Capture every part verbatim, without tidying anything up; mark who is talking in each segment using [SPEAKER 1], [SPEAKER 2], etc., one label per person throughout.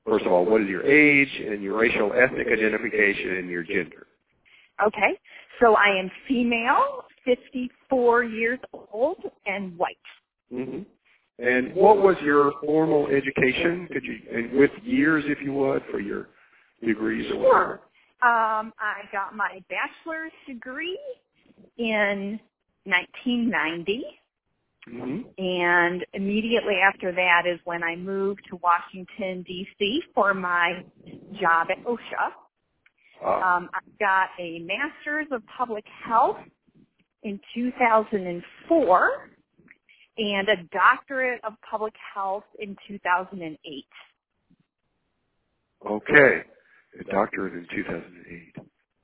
[SPEAKER 1] first of all, what is your age and your racial ethnic identification and your gender?
[SPEAKER 2] Okay. So I am female, fifty-four years old, and white.
[SPEAKER 1] Mm-hmm. And what was your formal education? Could you, and with years, if you would, for your degrees or whatever?
[SPEAKER 2] Sure. Um, I got my bachelor's degree in nineteen ninety.
[SPEAKER 1] Mm-hmm.
[SPEAKER 2] And immediately after that is when I moved to Washington, D C for my job at OSHA.
[SPEAKER 1] Ah.
[SPEAKER 2] Um, I got a master's of public health in two thousand four and a doctorate of public health in two thousand eight.
[SPEAKER 1] Okay. A doctorate in two thousand eight.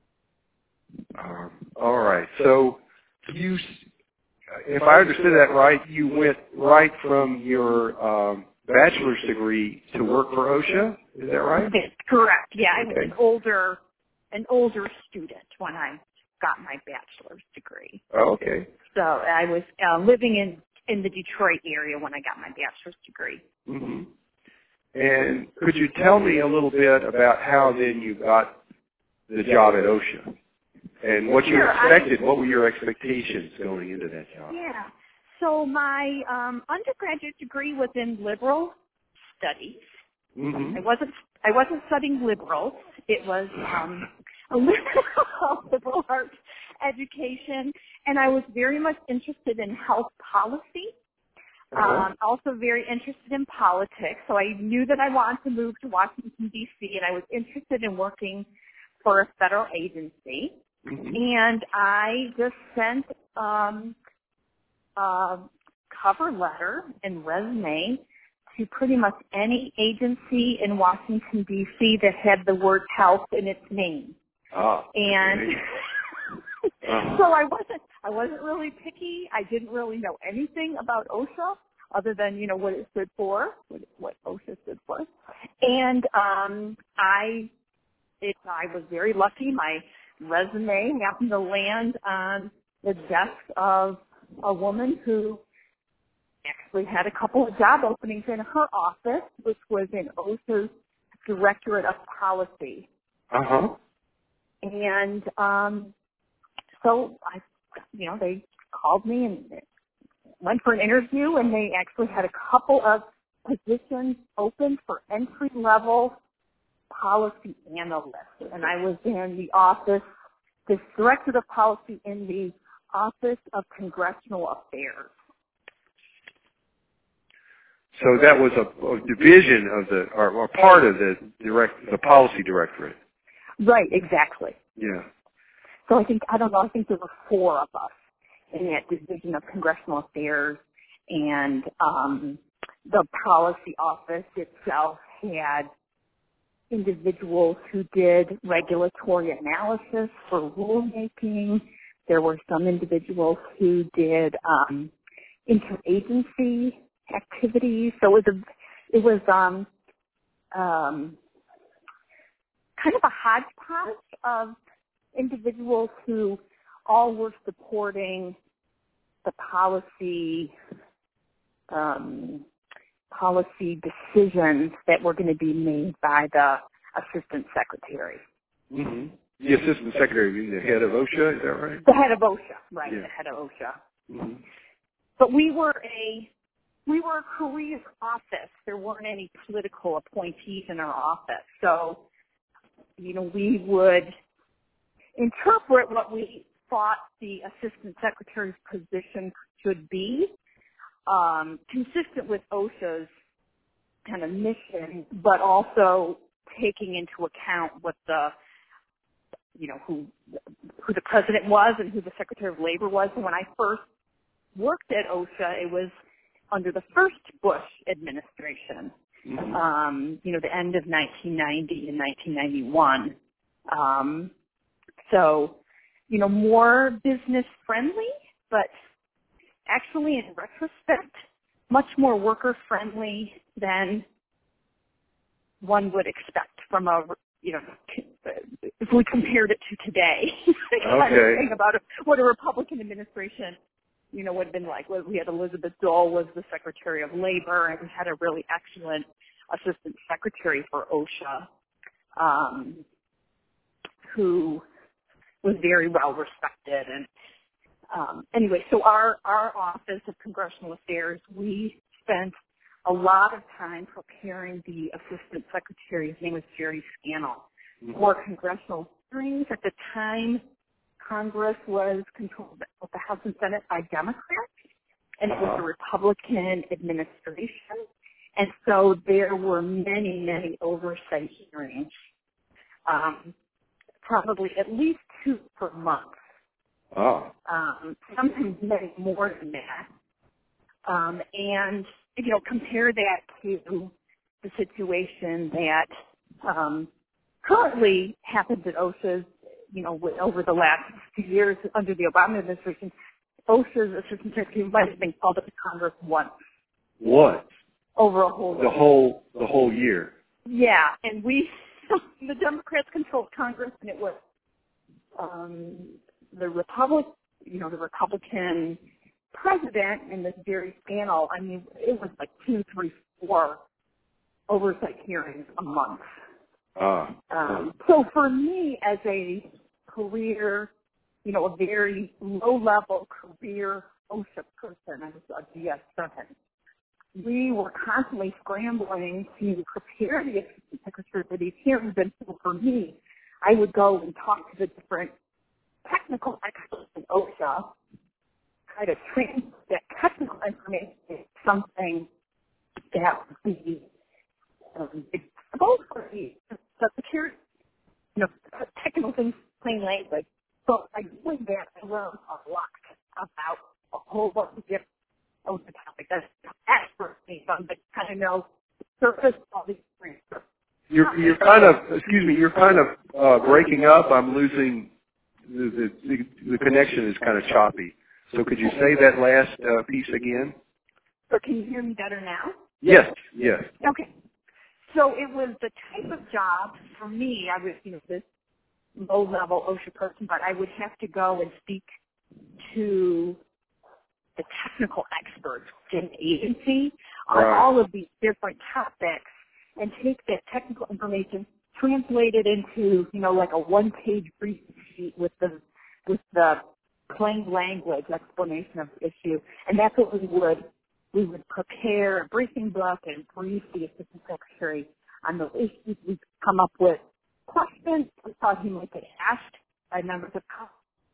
[SPEAKER 1] Um, all right. So you, if I understood that right, you went right from your um, bachelor's degree to work for OSHA. Is that right?
[SPEAKER 2] That's correct. Yeah, I was
[SPEAKER 1] Okay.
[SPEAKER 2] an older, an older student when I got my bachelor's degree.
[SPEAKER 1] Oh, okay.
[SPEAKER 2] So I was uh, living in in the Detroit area when I got my bachelor's degree.
[SPEAKER 1] Mm-hmm. And could you tell me a little bit about how then you got the job at OSHA and what you
[SPEAKER 2] Sure,
[SPEAKER 1] expected?
[SPEAKER 2] I,
[SPEAKER 1] what were your expectations going into that job?
[SPEAKER 2] Yeah. So my um, undergraduate degree was in liberal studies.
[SPEAKER 1] Mm-hmm.
[SPEAKER 2] I wasn't I wasn't studying liberals. It was um, a liberal, liberal arts education, and I was very much interested in health policy.
[SPEAKER 1] Uh-huh.
[SPEAKER 2] Um, also very interested in politics. So I knew that I wanted to move to Washington, D C, and I was interested in working for a federal agency.
[SPEAKER 1] Mm-hmm.
[SPEAKER 2] And I just sent um, a cover letter and resume to pretty much any agency in Washington, D C that had the word health in its name.
[SPEAKER 1] Ah,
[SPEAKER 2] And
[SPEAKER 1] okay. uh-huh.
[SPEAKER 2] so I wasn't I wasn't really picky. I didn't really know anything about OSHA other than, you know, what it stood for, what, what OSHA stood for. And um I it I was very lucky. My resume happened to land on the desk of a woman who actually had a couple of job openings in her office, which was in OSHA's Directorate of Policy.
[SPEAKER 1] Uh-huh.
[SPEAKER 2] And um, so I, you know, they called me and went for an interview, and they actually had a couple of positions open for entry-level policy analyst. And I was in the office, this Directorate of Policy in the Office of Congressional Affairs.
[SPEAKER 1] So that was a, a division of the, or, or part of the direct, the policy directorate.
[SPEAKER 2] Right, exactly.
[SPEAKER 1] Yeah.
[SPEAKER 2] So I think, I don't know, I think there were four of us in that division of Congressional Affairs, and um, the policy office itself had individuals who did regulatory analysis for rulemaking. There were some individuals who did um, interagency activities. So it was, a, it was um, um, kind of a hodgepodge of individuals who all were supporting the policy um, policy decisions that were going to be made by the assistant secretary.
[SPEAKER 1] Mm-hmm. The assistant secretary being the head of OSHA, is that right?
[SPEAKER 2] The head of OSHA, right?
[SPEAKER 1] Yeah.
[SPEAKER 2] The head of OSHA.
[SPEAKER 1] Mm-hmm.
[SPEAKER 2] But we were a we were a careers office. There weren't any political appointees in our office, so you know we would interpret what we thought the assistant secretary's position should be, um, consistent with OSHA's kind of mission, but also taking into account what the, you know, who who the president was and who the secretary of labor was. And when I first worked at OSHA, it was under the first Bush administration,
[SPEAKER 1] Mm-hmm.
[SPEAKER 2] um, you know, the end of nineteen ninety and nineteen ninety-one. Um, so, you know, more business friendly, but actually in retrospect, much more worker friendly than one would expect from a, you know, if we compared it to today. kind of
[SPEAKER 1] Okay.
[SPEAKER 2] thing about what a Republican administration, you know, would have been like. We had Elizabeth Dole was the Secretary of Labor, and we had a really excellent assistant secretary for OSHA, um, who was very well respected. And um, anyway, so our, our Office of Congressional Affairs, we spent a lot of time preparing the assistant secretary, his name was Jerry Scannell, for congressional hearings. At the time, Congress was controlled, both the House and Senate, by Democrats, and it was a Republican administration. And so there were many, many oversight hearings, um, probably at least two per month.
[SPEAKER 1] Oh.
[SPEAKER 2] Um, sometimes many more than that. Um, and, you know, compare that to the situation that um, currently happens at OSHA's, you know, over the last few years under the Obama administration. OSHA's assistant secretary might have been called up to Congress once.
[SPEAKER 1] What?
[SPEAKER 2] Over a whole
[SPEAKER 1] the
[SPEAKER 2] year.
[SPEAKER 1] whole the whole year.
[SPEAKER 2] Yeah, and we the Democrats controlled Congress, and it was um, the Republic, you know, the Republican president and this Jerry Scannell. I mean, it was like two, three, four oversight hearings a month.
[SPEAKER 1] Ah.
[SPEAKER 2] Um, so for me, as a career, you know, a very low-level career OSHA person, I was a D S seven. We were constantly scrambling to prepare the assistant secretary for these hearings. And so for me, I would go and talk to the different technical experts in OSHA, try to translate that technical information into something that would be um, accessible for the secretary, you know, technical things, plain language. So I doing that, I learned a lot about a whole bunch of different OSHA topics. That's expert me, but kind of know surface all these things.
[SPEAKER 1] You're you're kind of excuse me. You're kind of uh, breaking up. I'm losing the, the the connection is kind of choppy. So could you say that last uh, piece again?
[SPEAKER 2] So can you hear me better now?
[SPEAKER 1] Yes. Yes.
[SPEAKER 2] Okay. So it was the type of job for me. I was, you know, this low-level OSHA person, but I would have to go and speak to the technical experts in the agency on
[SPEAKER 1] Right.
[SPEAKER 2] all of these different topics and take that technical information, translate it into, you know, like a one-page brief sheet with the with the plain language explanation of the issue. And that's what we would we would prepare a briefing book and brief the assistant secretary on those issues. We'd come up with questions we thought he might get asked by members of Congress.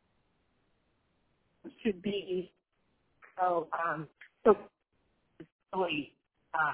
[SPEAKER 2] Should be so um so really uh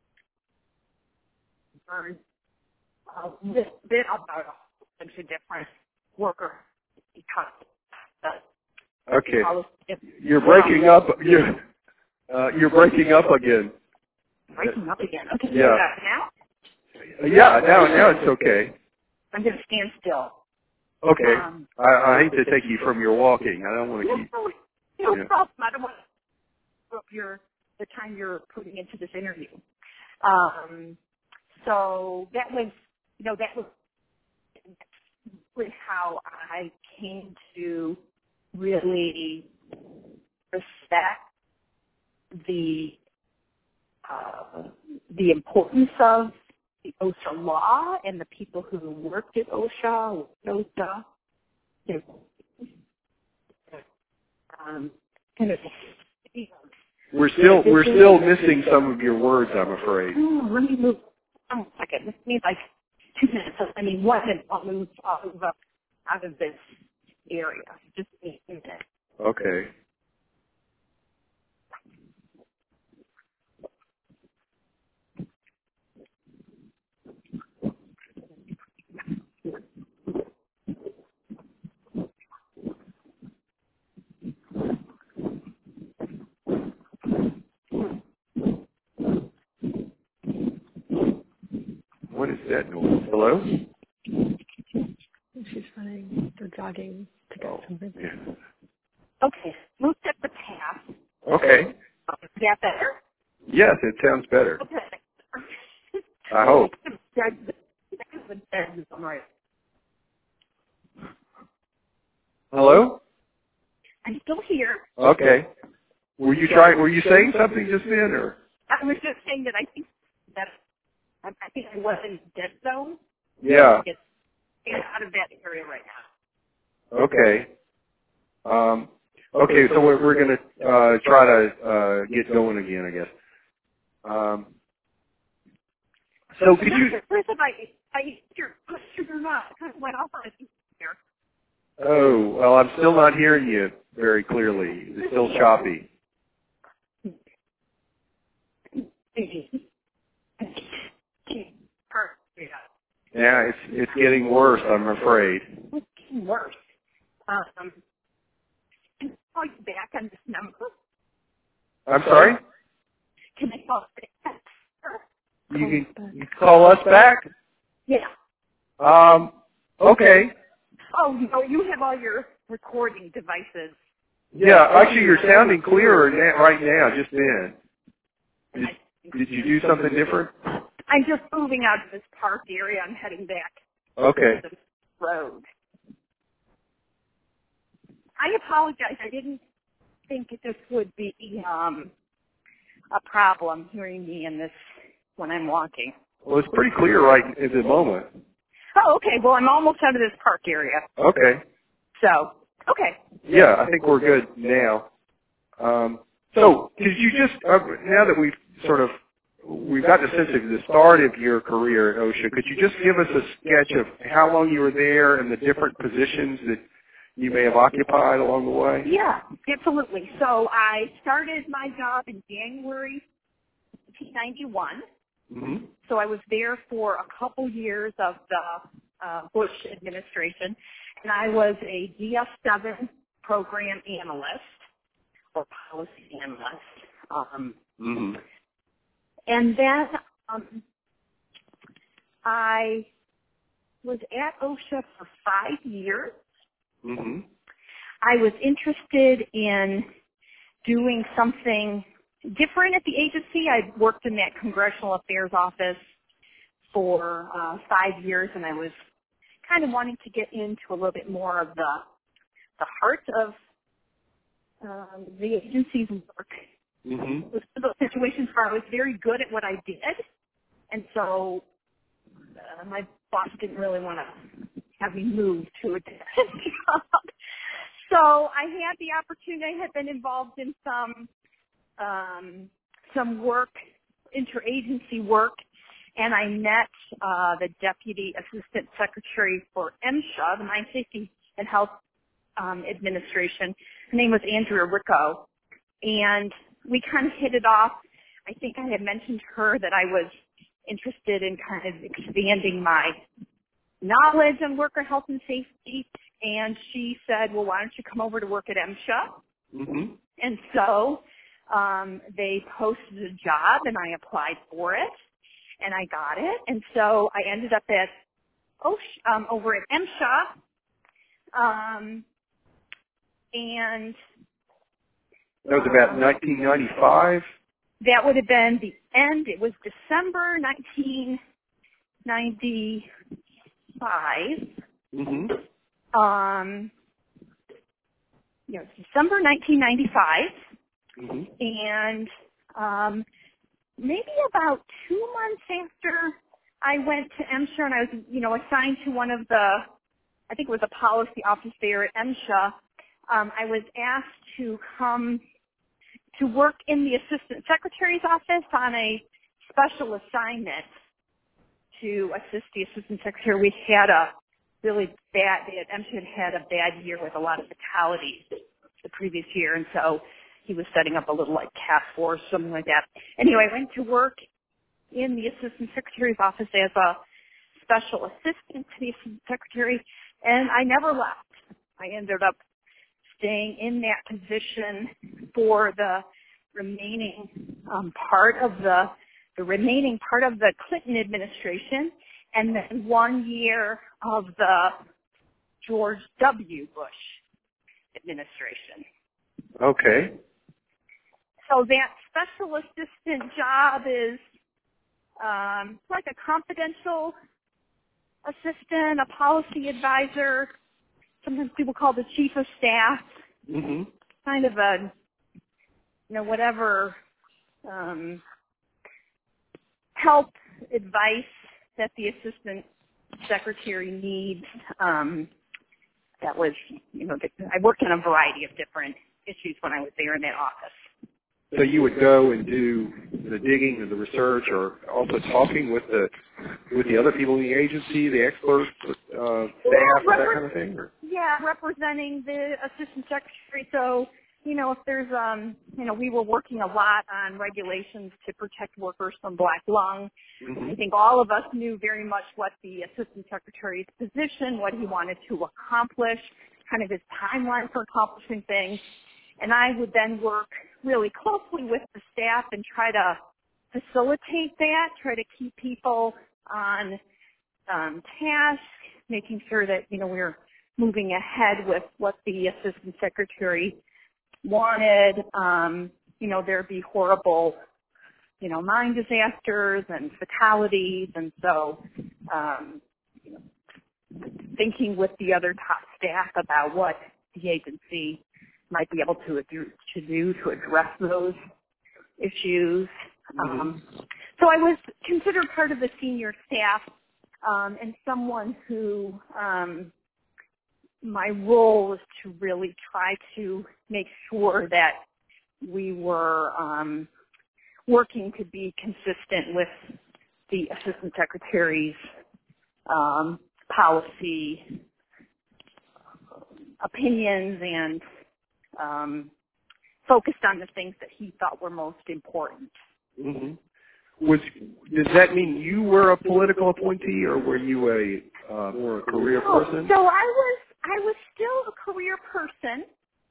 [SPEAKER 2] learn a little bit about a bunch of different worker because
[SPEAKER 1] Okay.
[SPEAKER 2] uh,
[SPEAKER 1] You're breaking up. You're uh, you're breaking up again.
[SPEAKER 2] breaking up again. Okay,
[SPEAKER 1] Yeah.
[SPEAKER 2] yeah. Now
[SPEAKER 1] Yeah. Now now it's okay.
[SPEAKER 2] I'm gonna stand still.
[SPEAKER 1] Okay.
[SPEAKER 2] Um,
[SPEAKER 1] I, I hate to take you from your walking. I don't want to keep.
[SPEAKER 2] no, no
[SPEAKER 1] Yeah.
[SPEAKER 2] problem. I don't want to up your the time you're putting into this interview. Um, so that was, you know, that was really how I came to really respect the uh, the importance of the OSHA law and the people who worked at OSHA, OSHA, you know, um, kind of.
[SPEAKER 1] We're still we're still missing some of your words, I'm afraid.
[SPEAKER 2] Oh, let me move. Oh, second. This means like two minutes. I mean, one minute. I'll move. I'll move up out of this area. Just a minute.
[SPEAKER 1] Okay. What is that noise? Hello?
[SPEAKER 3] She's running. They're jogging to get
[SPEAKER 1] Oh,
[SPEAKER 3] something.
[SPEAKER 1] yeah.
[SPEAKER 2] Okay. Moved up the path.
[SPEAKER 1] Okay.
[SPEAKER 2] Is that better?
[SPEAKER 1] Yes, it sounds better.
[SPEAKER 2] Okay.
[SPEAKER 1] I hope. Hello?
[SPEAKER 2] I'm still here.
[SPEAKER 1] Okay. Were you trying? Were you saying something just then, or?
[SPEAKER 2] I was just saying that I think that I, I think I was in dead zone.
[SPEAKER 1] Yeah.
[SPEAKER 2] Get, get out of that area right now.
[SPEAKER 1] Okay. Um, okay, so we're, we're going to uh, try to uh, get going again, I guess. Um, so could you...
[SPEAKER 2] Chris, if I, I your question or not, I kind of went off on a here.
[SPEAKER 1] Oh, well, I'm still not hearing you very clearly. It's still choppy. Yeah, it's it's getting worse, I'm afraid.
[SPEAKER 2] It's getting worse. Um, can I call you back on this number?
[SPEAKER 1] I'm sorry?
[SPEAKER 2] Can I call you back?
[SPEAKER 1] You can you call us back?
[SPEAKER 2] Yeah.
[SPEAKER 1] Um, okay.
[SPEAKER 2] Oh, no, you have all your recording devices.
[SPEAKER 1] Yeah, actually, you're sounding clearer na- right now, just then. Did, did you do something different?
[SPEAKER 2] I'm just moving out of this park area. I'm heading back
[SPEAKER 1] Okay.
[SPEAKER 2] to the road. I apologize. I didn't think this would be um, a problem hearing me in this when I'm walking.
[SPEAKER 1] Well, it's pretty clear right at the moment.
[SPEAKER 2] Oh, okay. Well, I'm almost out of this park area.
[SPEAKER 1] Okay.
[SPEAKER 2] So, okay.
[SPEAKER 1] Yeah, I think we're good now. Um, so, could you just, uh, now that we've sort of, we've got the sense of the start of your career at OSHA, could you just give us a sketch of how long you were there and the different positions that you may have occupied along the way?
[SPEAKER 2] Yeah, absolutely. So I started my job in January nineteen ninety-one.
[SPEAKER 1] Mm-hmm.
[SPEAKER 2] So I was there for a couple years of the uh, Bush administration, and I was a D S seven program analyst or policy analyst. Um,
[SPEAKER 1] Mm-hmm.
[SPEAKER 2] and then um, I was at OSHA for five years.
[SPEAKER 1] Mm-hmm.
[SPEAKER 2] I was interested in doing something different at the agency. I worked in that congressional affairs office for uh, five years, and I was kind of wanting to get into a little bit more of the the heart of um, the agency's work.
[SPEAKER 1] Mm-hmm.
[SPEAKER 2] It was one of those situations where I was very good at what I did, and so uh, my boss didn't really want to have me move to a different job. So I had the opportunity. I had been involved in some um, some work, interagency work, and I met uh, the Deputy Assistant Secretary for MSHA, the Mine Safety and Health um, Administration. Her name was Andrea Ricco, and we kind of hit it off. I think I had mentioned to her that I was interested in kind of expanding my knowledge on worker health and safety, and she said, well, why don't you come over to work at MSHA?
[SPEAKER 1] Mm-hmm.
[SPEAKER 2] And so um, they posted a job, and I applied for it, and I got it. And so I ended up at OSHA, um, over at MSHA, um, and
[SPEAKER 1] That was about nineteen ninety-five?
[SPEAKER 2] that would have been the end. It was December nineteen ninety-five.
[SPEAKER 1] Mm-hmm.
[SPEAKER 2] Um, you know, December nineteen ninety-five,
[SPEAKER 1] Mm-hmm.
[SPEAKER 2] and um, maybe about two months after I went to MSHA and I was, you know, assigned to one of the, I think it was a policy office there at MSHA, um, I was asked to come to work in the assistant secretary's office on a special assignment to assist the assistant secretary. We had a really bad, MSHA had had a bad year with a lot of fatalities the previous year, and so he was setting up a little like task force, something like that. Anyway, I went to work in the assistant secretary's office as a special assistant to the assistant secretary, and I never left. I ended up staying in that position for the remaining um, part of the the remaining part of the Clinton administration, and then one year of the George W. Bush administration.
[SPEAKER 1] Okay.
[SPEAKER 2] So that special assistant job is um, like a confidential assistant, a policy advisor. Sometimes people call the chief of staff.
[SPEAKER 1] Mm-hmm.
[SPEAKER 2] Kind of a, you know, whatever um, help advice that the assistant secretary needs. Um, that was, you know, I worked on a variety of different issues when I was there in that office.
[SPEAKER 1] So you would go and do the digging and the research, or also talking with the with the other people in the agency, the experts, uh, staff,
[SPEAKER 2] yeah,
[SPEAKER 1] that kind of thing? Or?
[SPEAKER 2] Yeah, representing the assistant secretary. So, you know, if there's, um, you know, we were working a lot on regulations to protect workers from black lung. Mm-hmm. I think all of us knew very much what the assistant secretary's position, what he wanted to accomplish, kind of his timeline for accomplishing things. And I would then work really closely with the staff and try to facilitate that, try to keep people on um, task, making sure that, you know, we're moving ahead with what the assistant secretary wanted. Um, you know, there'd be horrible, you know, mine disasters and fatalities. And so, um, you know, thinking with the other top staff about what the agency might be able to do to, do to address those issues.
[SPEAKER 1] Mm-hmm.
[SPEAKER 2] Um, so I was considered part of the senior staff um, and someone who um, my role was to really try to make sure that we were um, working to be consistent with the assistant secretary's um, policy opinions and um, focused on the things that he thought were most important.
[SPEAKER 1] Mm-hmm. Was does that mean you were a political appointee, or were you a uh, more a career person?
[SPEAKER 2] So I was I was still a career person.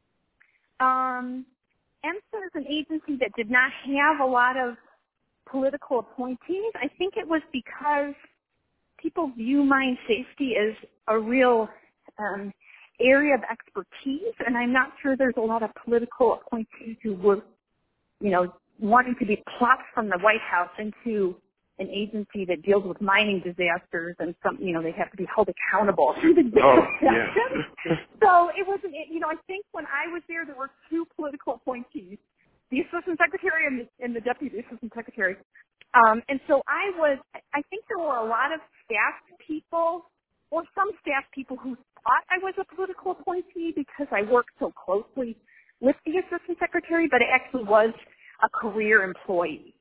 [SPEAKER 2] Um, EMSA is an agency that did not have a lot of political appointees. I think it was because people view mine safety as a real um, area of expertise, and I'm not sure there's a lot of political appointees who were, you know, wanting to be plopped from the White House into an agency that deals with mining disasters, and some, you know, they have to be held accountable for the
[SPEAKER 1] Oh,
[SPEAKER 2] disasters.
[SPEAKER 1] yeah.
[SPEAKER 2] So it wasn't, you know, I think when I was there, there were two political appointees, the assistant secretary and the, and the deputy assistant secretary. Um, and so I was, I think there were a lot of staff people, or some staff people who thought I was a political appointee because I worked so closely with the assistant secretary, but I actually was a career employee.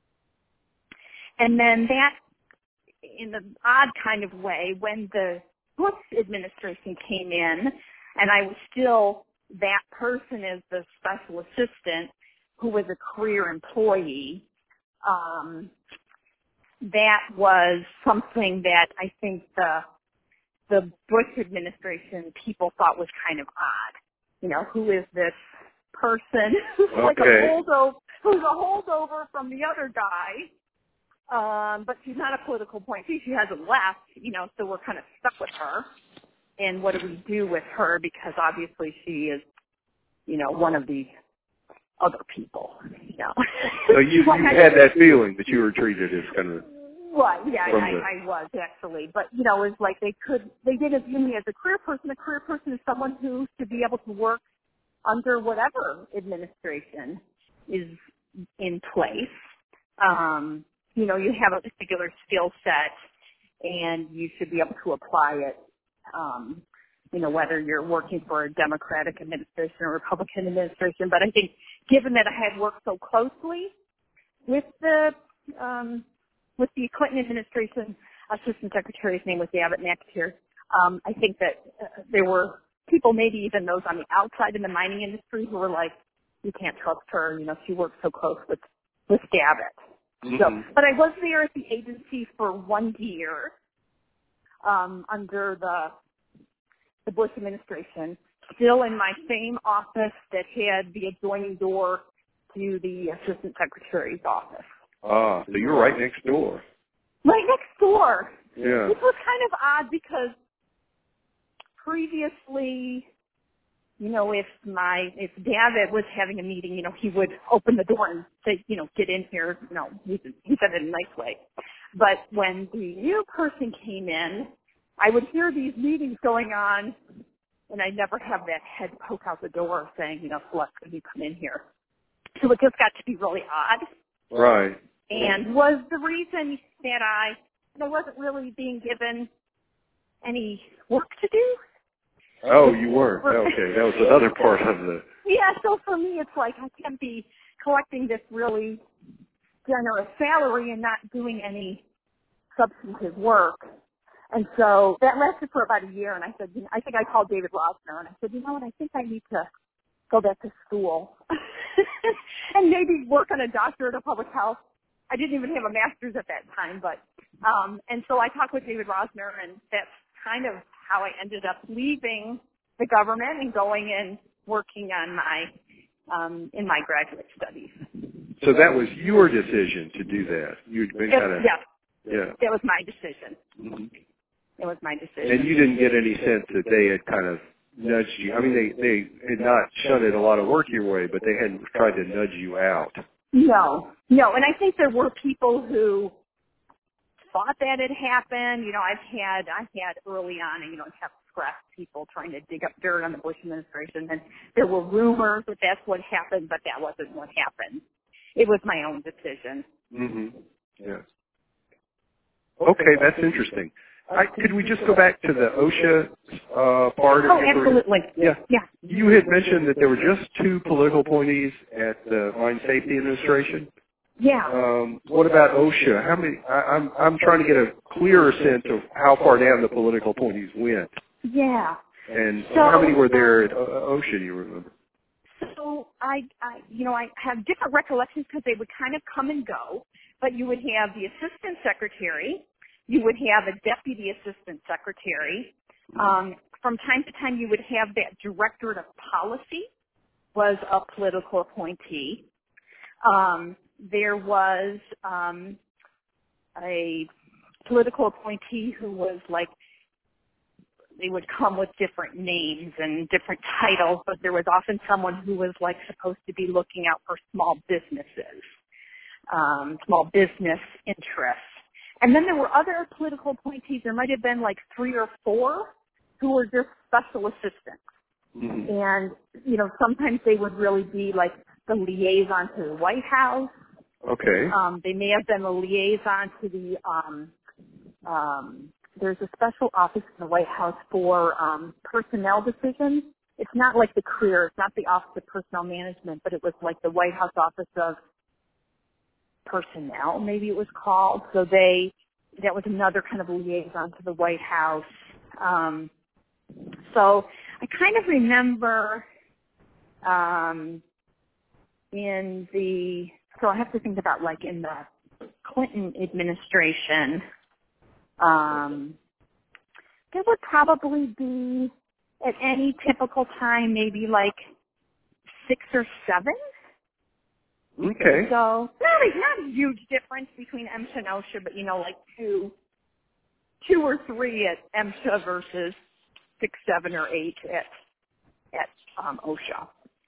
[SPEAKER 2] And then that, in an odd kind of way, when the Bush administration came in, and I was still that person as the special assistant who was a career employee, um, that was something that I think the the Bush administration people thought was kind of odd. You know, who is this person who's
[SPEAKER 1] Okay.
[SPEAKER 2] like a holdover, who's a holdover from the other guy, um, but she's not a political appointee. She hasn't left, you know, so we're kind of stuck with her. And what do we do with her? Because obviously she is, you know, one of the other people, you know.
[SPEAKER 1] So you, you had that feeling that you were treated as kind of...
[SPEAKER 2] Right, yeah, I,
[SPEAKER 1] the...
[SPEAKER 2] I was actually. But, you know, it's like they could, they didn't view me as a career person. A career person is someone who should be able to work under whatever administration is in place. Um, you know, you have a particular skill set and you should be able to apply it, um, you know, whether you're working for a Democratic administration or Republican administration. But I think given that I had worked so closely with the, um, with the Clinton administration, Assistant Secretary, his name was Abbott McAteer, um, I think that uh, there were people, maybe even those on the outside in the mining industry, who were like, you can't trust her, you know, she works so close with, with Abbott.
[SPEAKER 1] Mm-hmm.
[SPEAKER 2] So, but I was there at the agency for one year um, under the the Bush administration, still in my same office that had the adjoining door to the Assistant Secretary's office.
[SPEAKER 1] Ah, so you're right next door.
[SPEAKER 2] Right next door.
[SPEAKER 1] Yeah.
[SPEAKER 2] Which was kind of odd because previously, you know, if my, if David was having a meeting, you know, he would open the door and say, you know, get in here. You know, he, he said it in a nice way. But when the new person came in, I would hear these meetings going on, and I'd never have that head poke out the door saying, you know, Celeste, could you come in here? So it just got to be really odd.
[SPEAKER 1] Right.
[SPEAKER 2] and was the reason that I, I wasn't really being given any work to do.
[SPEAKER 1] Oh, you weren't. Okay, that was another part of the...
[SPEAKER 2] Yeah, so for me it's like I can't be collecting this really generous salary and not doing any substantive work. And so that lasted for about a year, and I said, you know, I think I called David Rosner, and I said, you know what, I think I need to go back to school and maybe work on a doctorate of public health. I didn't even have a master's at that time, but, um, and so I talked with David Rosner, and that's kind of how I ended up leaving the government and going and working on my, um, in my graduate studies.
[SPEAKER 1] So that was your decision to do that. You'd been kind of...
[SPEAKER 2] Yeah.
[SPEAKER 1] Yeah.
[SPEAKER 2] That was my decision.
[SPEAKER 1] Mm-hmm.
[SPEAKER 2] It was my decision.
[SPEAKER 1] And you didn't get any sense that they had kind of nudged you. I mean, they, they had not shunted a lot of work your way, but they hadn't tried to nudge you out.
[SPEAKER 2] No, no. And I think there were people who thought that had happened. You know, I've had, I had early on, you know, I have scrapped people trying to dig up dirt on the Bush administration. And there were rumors that that's what happened, but that wasn't what happened. It was my own decision.
[SPEAKER 1] Mm-hmm. Yeah. Okay, that's interesting. I, could we just go back to the OSHA uh, part of
[SPEAKER 2] Oh,
[SPEAKER 1] your
[SPEAKER 2] absolutely.
[SPEAKER 1] Yeah.
[SPEAKER 2] Yeah.
[SPEAKER 1] You had mentioned that there were just two political appointees at the Mine Safety Administration.
[SPEAKER 2] Yeah.
[SPEAKER 1] Um, what about OSHA? How many? I, I'm I'm trying to get a clearer sense of how far down the political appointees went.
[SPEAKER 2] Yeah.
[SPEAKER 1] And
[SPEAKER 2] so,
[SPEAKER 1] how many were there at OSHA? Do you remember?
[SPEAKER 2] So I, I, you know, I have different recollections because they would kind of come and go. But you would have the assistant secretary. You would have a deputy assistant secretary. Um, from time to time, you would have that directorate of policy was a political appointee. Um, there was um, a political appointee who was like, they would come with different names and different titles, but there was often someone who was like supposed to be looking out for small businesses, um, small business interests. And then there were other political appointees. There might have been like three or four who were just special assistants. Mm-hmm. And, you know, sometimes they would really be like the liaison to the White House.
[SPEAKER 1] Okay.
[SPEAKER 2] Um, they may have been the liaison to the, um, um, there's a special office in the White House for um, personnel decisions. It's not like the career, it's not the Office of Personnel Management, but it was like the White House Office of Personnel, maybe it was called. So they, that was another kind of liaison to the White House. Um, so I kind of remember um, in the, so I have to think about like in the Clinton administration, um, there would probably be at any typical time maybe like six or seven.
[SPEAKER 1] Okay.
[SPEAKER 2] So not a, not a huge difference between MSHA and OSHA, but you know, like two, two or three at MSHA versus six, seven, or eight at at um, OSHA.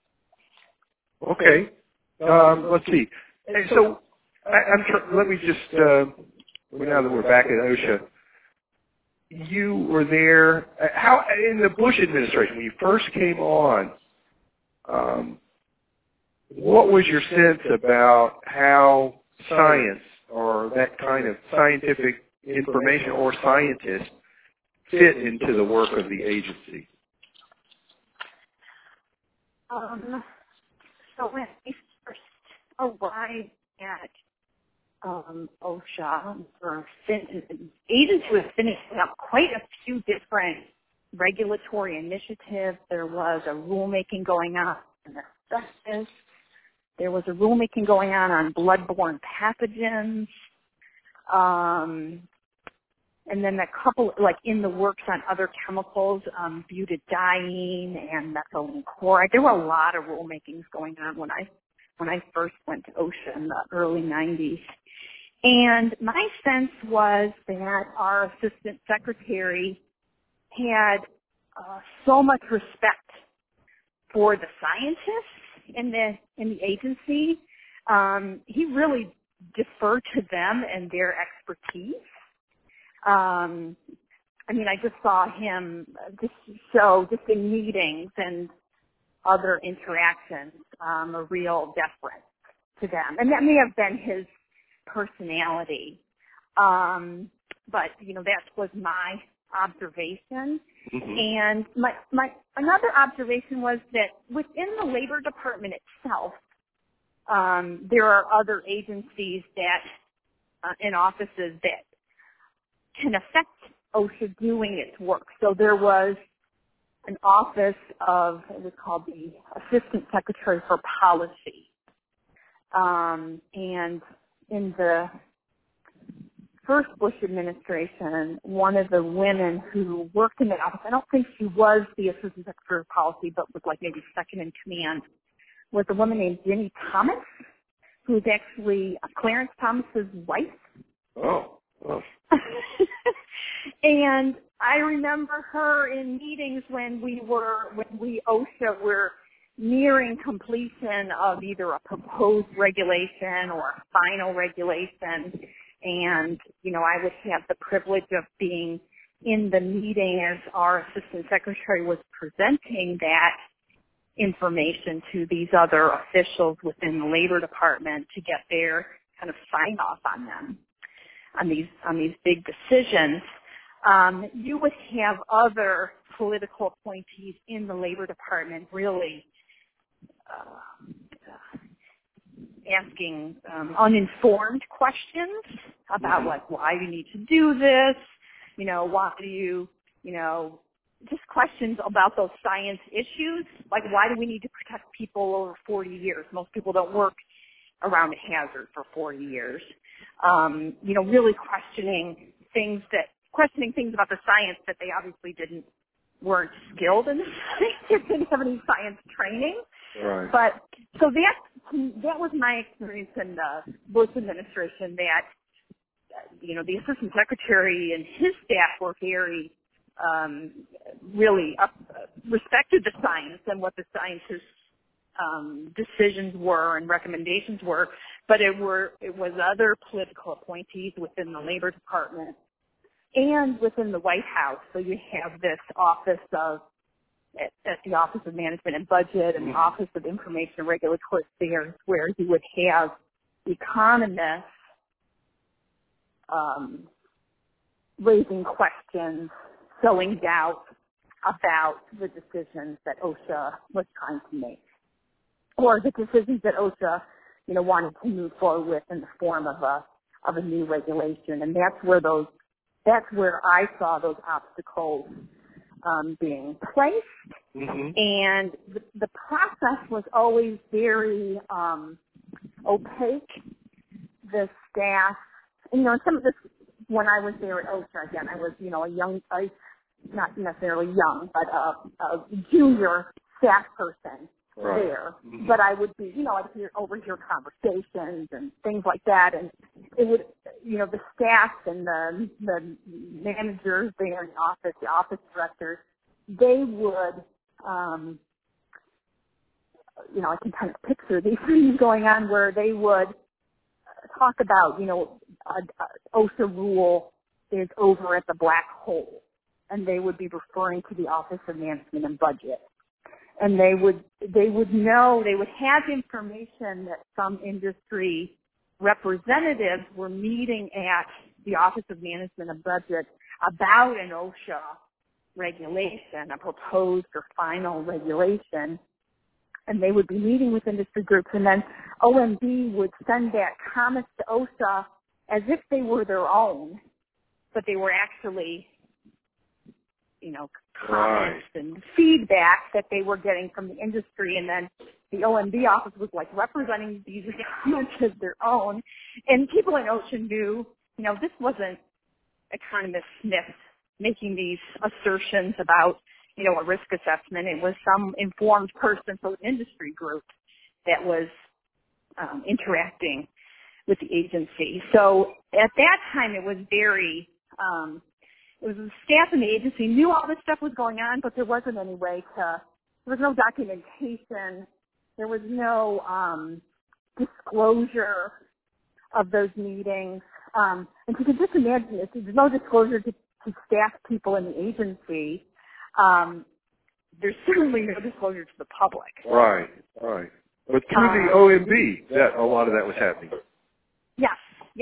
[SPEAKER 1] Okay. Um, let's see. So I, I'm tr- let me just uh, now that we're back at OSHA, you were there. uh, How in the Bush administration when you first came on? Um, What was your sense about how science or that kind of scientific information or scientists fit into the work of the agency?
[SPEAKER 2] Um, so when I first arrived at um, OSHA, or fin- agency was finishing up quite a few different regulatory initiatives. There was a rulemaking going on in asbestos. There was a rulemaking going on on bloodborne pathogens. Um, and then a couple, like in the works on other chemicals, um, butadiene and methylene chloride. There were a lot of rulemakings going on when I when I first went to OSHA in the early nineties. And my sense was that our assistant secretary had uh, so much respect for the scientists in the in the agency. Um, he really deferred to them and their expertise. Um, I mean, I just saw him just show, just in meetings and other interactions, um, a real deference to them. And that may have been his personality. Um, but, you know, that was my observation.
[SPEAKER 1] Mm-hmm.
[SPEAKER 2] And my, my another observation was that within the Labor Department itself, um, there are other agencies that, uh, and offices that can affect OSHA doing its work. So there was an office of, it was called the Assistant Secretary for Policy. Um, and in the first Bush administration, one of the women who worked in that office, I don't think she was the Assistant Secretary of Policy, but was like maybe second in command, was a woman named Jenny Thomas, who's actually Clarence Thomas's wife.
[SPEAKER 1] Oh. oh.
[SPEAKER 2] And I remember her in meetings when we were, when we OSHA were nearing completion of either a proposed regulation or a final regulation. And, you know, I would have the privilege of being in the meeting as our Assistant Secretary was presenting that information to these other officials within the Labor Department to get their kind of sign off on them, on these, on these big decisions. Um, you would have other political appointees in the Labor Department really uh, asking um, uninformed questions about,
[SPEAKER 1] Mm-hmm.
[SPEAKER 2] like, why do you need to do this? You know, why do you, you know, just questions about those science issues, like why do we need to protect people over forty years? Most people don't work around a hazard for forty years. Um, you know, really questioning things that, questioning things about the science that they obviously didn't, weren't skilled in the science, didn't have any science training.
[SPEAKER 1] Right.
[SPEAKER 2] But, so that, that was my experience in the Bush administration, that, you know, the Assistant Secretary and his staff were very, um, really up, respected the science and what the scientists' um, decisions were and recommendations were, but it were it was other political appointees within the Labor Department and within the White House. So you have this office of at, at the Office of Management and Budget and the Office of Information and Regulatory Affairs, where you would have economists um, raising questions, sowing doubt about the decisions that OSHA was trying to make, or the decisions that OSHA, you know, wanted to move forward with in the form of a of a new regulation. And that's where those, that's where I saw those obstacles um, being placed.
[SPEAKER 1] Mm-hmm.
[SPEAKER 2] And the, the process was always very um, opaque. The staff, you know, some of this, when I was there at OSHA, again, I was, you know, a young, I, not necessarily young, but a, a junior staff person
[SPEAKER 1] Right.
[SPEAKER 2] there.
[SPEAKER 1] Mm-hmm.
[SPEAKER 2] But I would be, you know, I'd hear, overhear conversations and things like that. And it would, you know, the staff and the, the managers there in the office, the office directors, they would, um, you know, I can kind of picture these things going on where they would talk about, you know, a, a OSHA rule is over at the black hole, and they would be referring to the Office of Management and Budget. And they would, they would know, they would have information that some industry representatives were meeting at the Office of Management and Budget about an OSHA regulation, a proposed or final regulation, and they would be meeting with industry groups, and then O M B would send back comments to OSHA as if they were their own, but they were actually, you know, comments
[SPEAKER 1] Right.
[SPEAKER 2] and feedback that they were getting from the industry, and then the O M B office was like representing these comments as their own, and people in OSHA knew, you know, this wasn't economist Smith making these assertions about, you know, a risk assessment. It was some informed person from an industry group that was um, interacting with the agency. So at that time, it was very, um, it was the staff in the agency knew all this stuff was going on, but there wasn't any way to, there was no documentation, there was no um, disclosure of those meetings. Um, and you can just imagine this, there's no disclosure to, to staff people in the agency. Um, there's certainly no disclosure to the public.
[SPEAKER 1] Right, right. But through
[SPEAKER 2] Um,
[SPEAKER 1] the O M B, that a lot of that was happening.
[SPEAKER 2] Yes,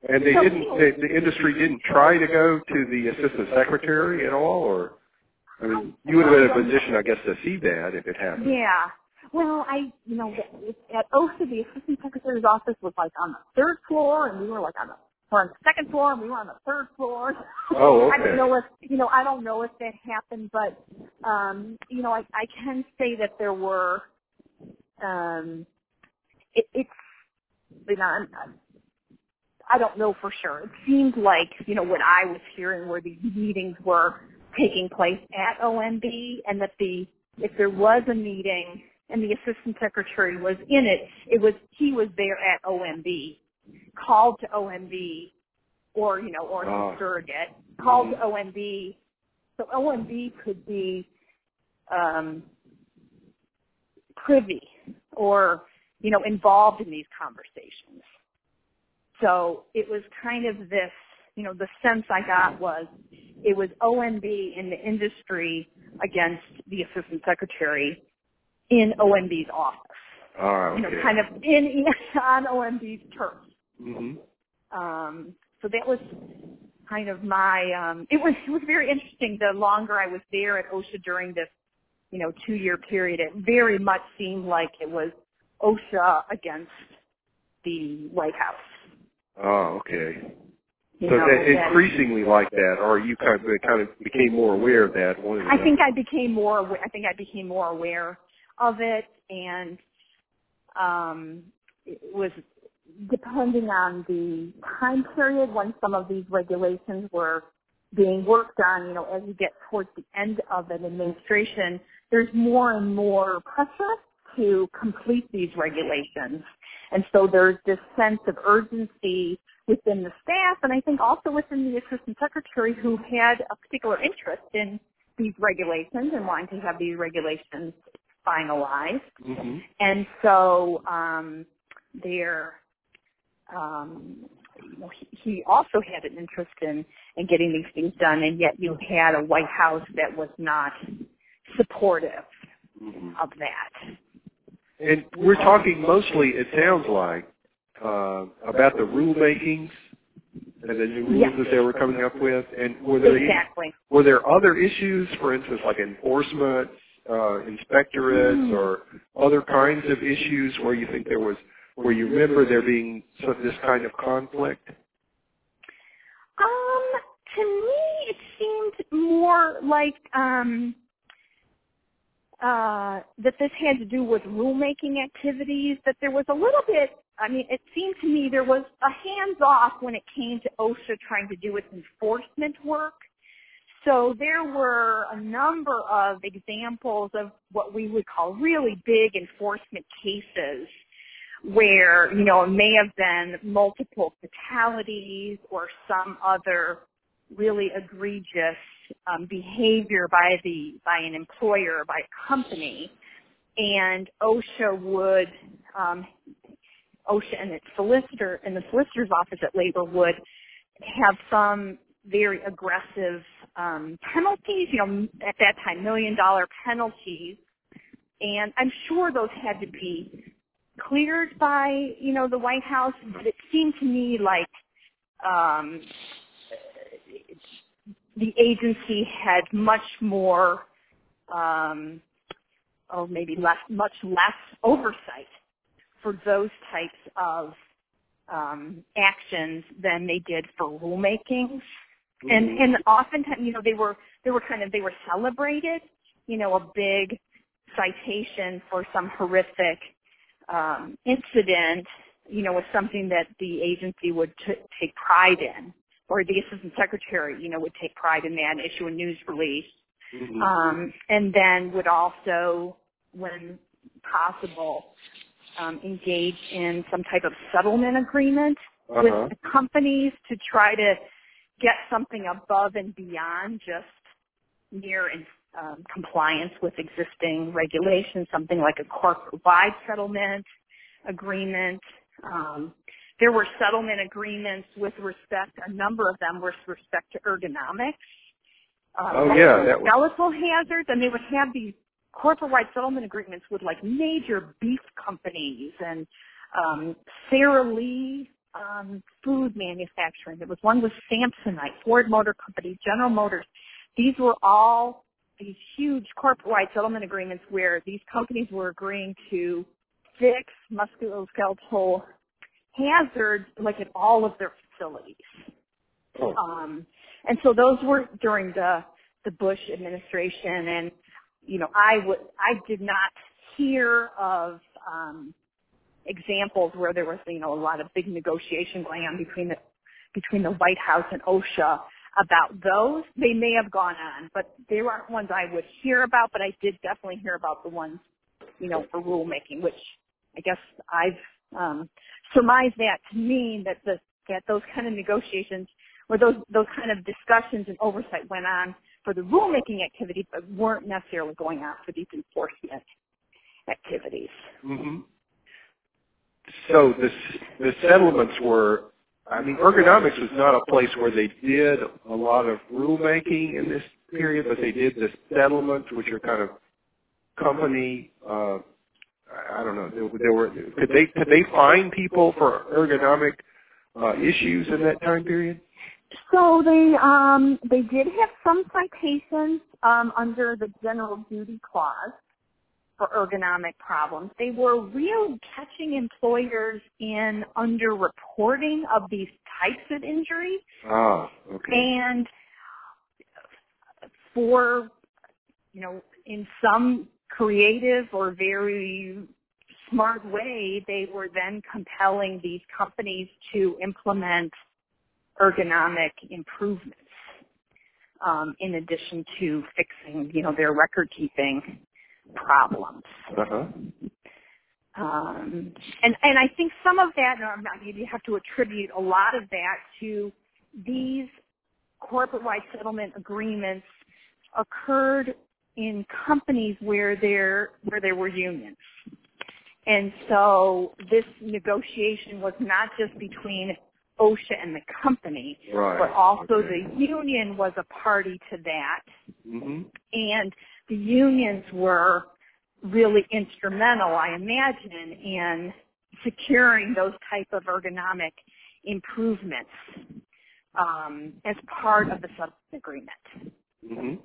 [SPEAKER 1] And they
[SPEAKER 2] So,
[SPEAKER 1] didn't, the, the industry didn't try to go to the assistant secretary at all, or, I mean, you would have been in a position, I guess, to see that if it happened.
[SPEAKER 2] Yeah. Well, I, you know, at OSHA, the assistant secretary's office was like on the third floor, and we were like on the, or on the second floor, and we were on the third floor.
[SPEAKER 1] Oh, okay.
[SPEAKER 2] I don't know if, you know, I don't know if that happened, but, um, you know, I, I can say that there were, um, it, it's, you know, I'm, I don't know for sure. It seemed like, you know, what I was hearing were these meetings were taking place at O M B, and that the, if there was a meeting and the assistant secretary was in it, it was, he was there at O M B, called to O M B, or, you know, or
[SPEAKER 1] Oh.
[SPEAKER 2] his surrogate, called
[SPEAKER 1] Mm-hmm.
[SPEAKER 2] to O M B. So O M B could be, um, privy or, you know, involved in these conversations. So it was kind of this, you know, the sense I got was it was O M B in the industry against the assistant secretary in O M B's office.
[SPEAKER 1] Oh, okay.
[SPEAKER 2] You know, kind of in on O M B's turf.
[SPEAKER 1] Mm-hmm.
[SPEAKER 2] Um, so that was kind of my. Um, it was it was very interesting. The longer I was there at OSHA during this, you know, two year period, it very much seemed like it was OSHA against the White House.
[SPEAKER 1] Oh, okay.
[SPEAKER 2] You
[SPEAKER 1] so
[SPEAKER 2] know,
[SPEAKER 1] that
[SPEAKER 2] that,
[SPEAKER 1] increasingly like that, or you kind of, kind of became more aware of that? One of the
[SPEAKER 2] I think I became more aware, I think I became more aware of it, and um, it was depending on the time period when some of these regulations were being worked on. You know, as you get towards the end of an administration, there's more and more pressure to complete these regulations. And so there's this sense of urgency within the staff, and I think also within the assistant secretary who had a particular interest in these regulations and wanting to have these regulations finalized.
[SPEAKER 1] Mm-hmm.
[SPEAKER 2] And so um, there, um, you know, he, he also had an interest in, in getting these things done, and yet you had a White House that was not supportive
[SPEAKER 1] Mm-hmm.
[SPEAKER 2] of that.
[SPEAKER 1] And we're talking mostly, it sounds like, uh, about the rulemakings and the new rules
[SPEAKER 2] Yes.
[SPEAKER 1] that they were coming up with. And were there
[SPEAKER 2] Exactly.
[SPEAKER 1] were there other issues, for instance, like enforcement, uh, inspectorates,
[SPEAKER 2] Mm.
[SPEAKER 1] or other kinds of issues where you think there was, where you remember there being some, this kind of conflict?
[SPEAKER 2] Um, to me, it seemed more like um, uh, that this had to do with rulemaking activities, that there was a little bit, I mean, it seemed to me there was a hands-off when it came to OSHA trying to do its enforcement work. So there were a number of examples of what we would call really big enforcement cases where, you know, it may have been multiple fatalities or some other really egregious um, behavior by the by an employer or by a company, and OSHA would um, OSHA and its solicitor and the solicitor's office at labor would have some very aggressive um, penalties. You know, at that time, million dollar penalties, and I'm sure those had to be cleared by, you know, the White House, but it seemed to me like um, the agency had much more, um, oh, maybe less, much less oversight for those types of um, actions than they did for rulemakings. Mm-hmm. And and oftentimes, you know, they were they were kind of they were celebrated. You know, a big citation for some horrific um, incident, you know, was something that the agency would t- take pride in, or the assistant secretary, you know, would take pride in that and issue a news release. Mm-hmm. Um, and then would also, when possible, um, engage in some type of settlement agreement uh-huh. with the companies to try to get something above and beyond just mere um, compliance with existing regulations, something like a corporate-wide settlement agreement. Um, there were settlement agreements with respect, a number of them with respect to ergonomics. Um,
[SPEAKER 1] oh, yeah. That was...
[SPEAKER 2] skeletal hazards, and they would have these corporate-wide settlement agreements with, like, major beef companies. And um, Sara Lee um, food manufacturing. There was one with Samsonite, Ford Motor Company, General Motors. These were all these huge corporate-wide settlement agreements where these companies were agreeing to fix musculoskeletal hazards like at all of their facilities.
[SPEAKER 1] Oh.
[SPEAKER 2] Um, and so those were during the the Bush administration, and you know, I would I did not hear of um, examples where there was you know a lot of big negotiation going on between the between the White House and OSHA about those. They may have gone on, but they weren't ones I would hear about. But I did definitely hear about the ones you know for rulemaking, which I guess I've um, surmised that to mean that the that those kind of negotiations or those those kind of discussions and oversight went on for the rulemaking activities, but weren't necessarily going on for these enforcement activities.
[SPEAKER 1] Mm-hmm. So the the settlements were, I mean, ergonomics was not a place where they did a lot of rulemaking in this period, but they did the settlements, which are kind of company. Uh, I don't know. There, there were could they could they fine people for ergonomic uh, issues in that time period?
[SPEAKER 2] So they um, they did have some citations um, under the general duty clause for ergonomic problems. They were real catching employers in underreporting of these types of injuries.
[SPEAKER 1] Ah, okay.
[SPEAKER 2] And for, you know, in some creative or very smart way, they were then compelling these companies to implement ergonomic improvements um, in addition to fixing, you know, their record-keeping problems.
[SPEAKER 1] Uh-huh.
[SPEAKER 2] Um, and, and I think some of that, um, I mean, you have to attribute a lot of that to these corporate-wide settlement agreements occurred in companies where there where there were unions. And so this negotiation was not just between OSHA and the company,
[SPEAKER 1] right.
[SPEAKER 2] but also
[SPEAKER 1] okay.
[SPEAKER 2] the union was a party to that.
[SPEAKER 1] Mm-hmm.
[SPEAKER 2] And the unions were really instrumental, I imagine, in securing those type of ergonomic improvements um, as part of the settlement agreement.
[SPEAKER 1] Mm-hmm.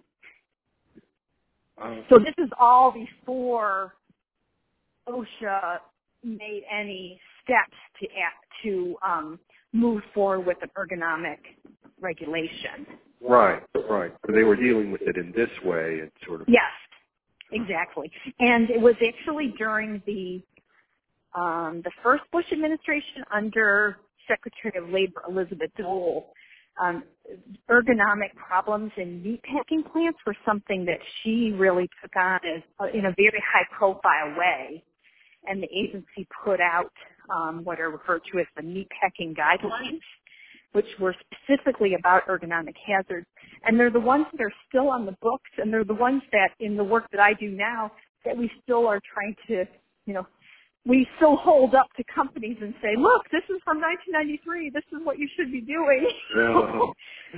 [SPEAKER 1] Uh,
[SPEAKER 2] So this is all before OSHA made any steps to act, to um, move forward with an ergonomic regulation.
[SPEAKER 1] right, right. So they were dealing with it in this way, and sort of.
[SPEAKER 2] Yes, exactly. And it was actually during the um, the first Bush administration under Secretary of Labor Elizabeth Dole. Um, ergonomic problems in meatpacking plants were something that she really took on as, uh, in a very high-profile way, and the agency put out um, what are referred to as the meatpacking guidelines, which were specifically about ergonomic hazards. And they're the ones that are still on the books, and they're the ones that, in the work that I do now, that we still are trying to, you know, we still hold up to companies and say, look, this is from nineteen ninety-three. This is what you should be doing.
[SPEAKER 1] Oh,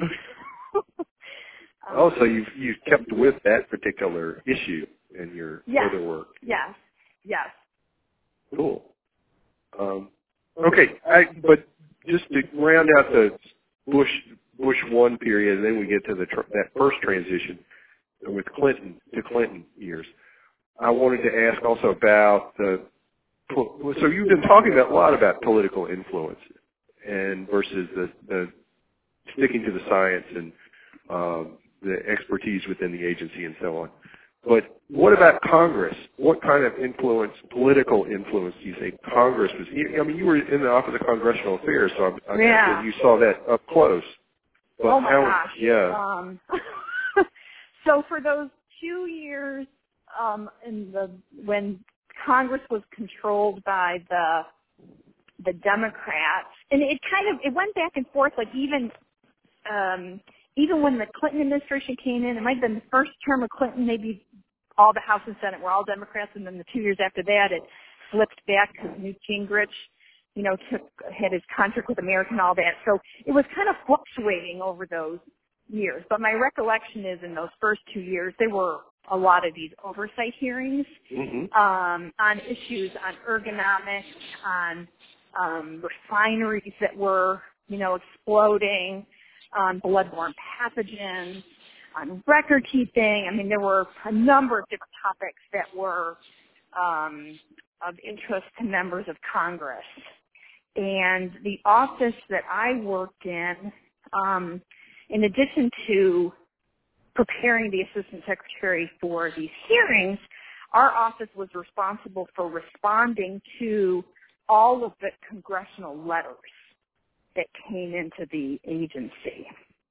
[SPEAKER 1] oh so you've, you've kept with that particular issue in your
[SPEAKER 2] yes,
[SPEAKER 1] other work.
[SPEAKER 2] Yes, yes.
[SPEAKER 1] Cool. Um, okay, I, but just to round out the Bush Bush one period, and then we get to the tr- that first transition with Clinton to Clinton years. I wanted to ask also about the. So you've been talking about, a lot about political influence and versus the, the sticking to the science and um, the expertise within the agency and so on. But what about Congress? What kind of influence, political influence, do you think Congress was? I mean, you were in the Office of Congressional Affairs, so I, I
[SPEAKER 2] Yeah.
[SPEAKER 1] guess you saw that up close. But
[SPEAKER 2] oh my
[SPEAKER 1] how,
[SPEAKER 2] gosh.
[SPEAKER 1] Yeah.
[SPEAKER 2] Um, so for those two years, um, in the when Congress was controlled by the the Democrats, and it kind of it went back and forth. Like even um, even when the Clinton administration came in, it might have been the first term of Clinton. Maybe all the House and Senate were all Democrats, and then the two years after that, it flipped back because Newt Gingrich, you know, took had his contract with America and all that. So it was kind of fluctuating over those years. But my recollection is in those first two years, there were a lot of these oversight hearings
[SPEAKER 1] Mm-hmm.
[SPEAKER 2] um, on issues on ergonomics, on um, refineries that were, you know, exploding, on bloodborne pathogens, on record keeping. I mean, there were a number of different topics that were um, of interest to members of Congress. And the office that I worked in, um, in addition to preparing the Assistant Secretary for these hearings, our office was responsible for responding to all of the congressional letters that came into the agency.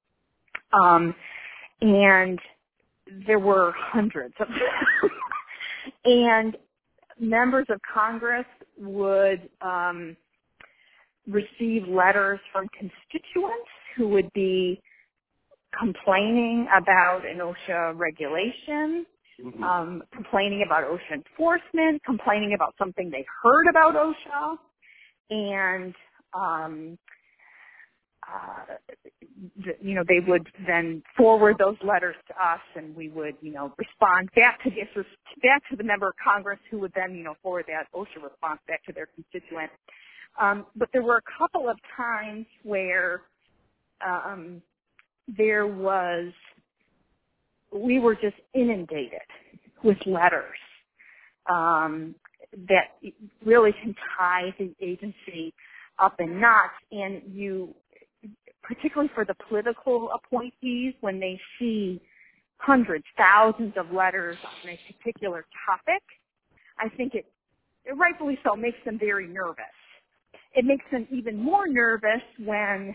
[SPEAKER 2] Um, and there were hundreds of them. And members of Congress would um, receive letters from constituents who would be complaining about an OSHA regulation, mm-hmm. um, complaining about OSHA enforcement, complaining about something they heard about OSHA, and um, uh, you know, they would then forward those letters to us, and we would, you know, respond back to the back to the member of Congress, who would then, you know, forward that OSHA response back to their constituent. Um, but there were a couple of times where um, there was, we were just inundated with letters um, that really can tie the agency up in knots, and you, particularly for the political appointees, when they see hundreds, thousands of letters on a particular topic, I think it, it rightfully so, makes them very nervous. It makes them even more nervous when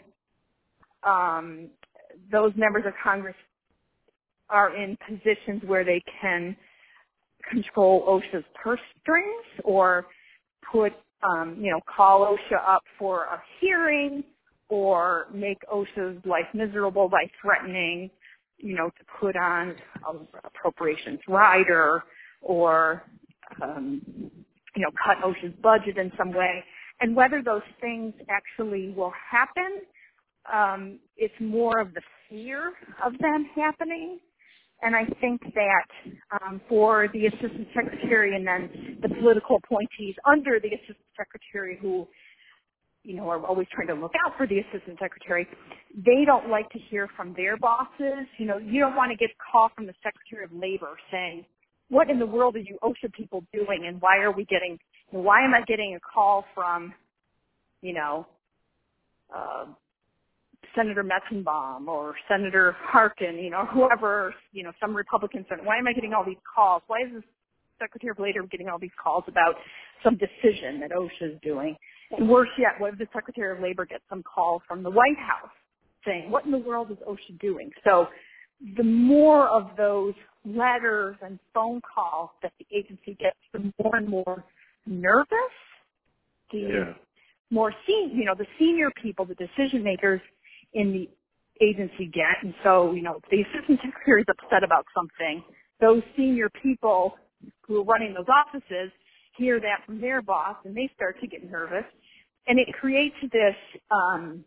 [SPEAKER 2] um, those members of Congress are in positions where they can control OSHA's purse strings or put, um, you know, call OSHA up for a hearing or make OSHA's life miserable by threatening, you know, to put on an appropriations rider or, um, you know, cut OSHA's budget in some way. And whether those things actually will happen, um, it's more of the fear of them happening. And I think that um, for the Assistant Secretary and then the political appointees under the Assistant Secretary who, you know, are always trying to look out for the Assistant Secretary, they don't like to hear from their bosses. You know, you don't want to get a call from the Secretary of Labor saying, what in the world are you OSHA people doing, and why are we getting, why am I getting a call from, you know, uh, Senator Metzenbaum or Senator Harkin, you know, whoever, you know, some Republican senator. Why am I getting all these calls? Why is the Secretary of Labor getting all these calls about some decision that OSHA is doing? And worse yet, what if the Secretary of Labor gets some call from the White House saying, what in the world is OSHA doing? So the more of those letters and phone calls that the agency gets, the more and more nervous the
[SPEAKER 1] yeah.
[SPEAKER 2] more senior, you know, the senior people, the decision makers in the agency get. And so, you know, if the Assistant Secretary is upset about something, those senior people who are running those offices hear that from their boss, and they start to get nervous. And it creates this um,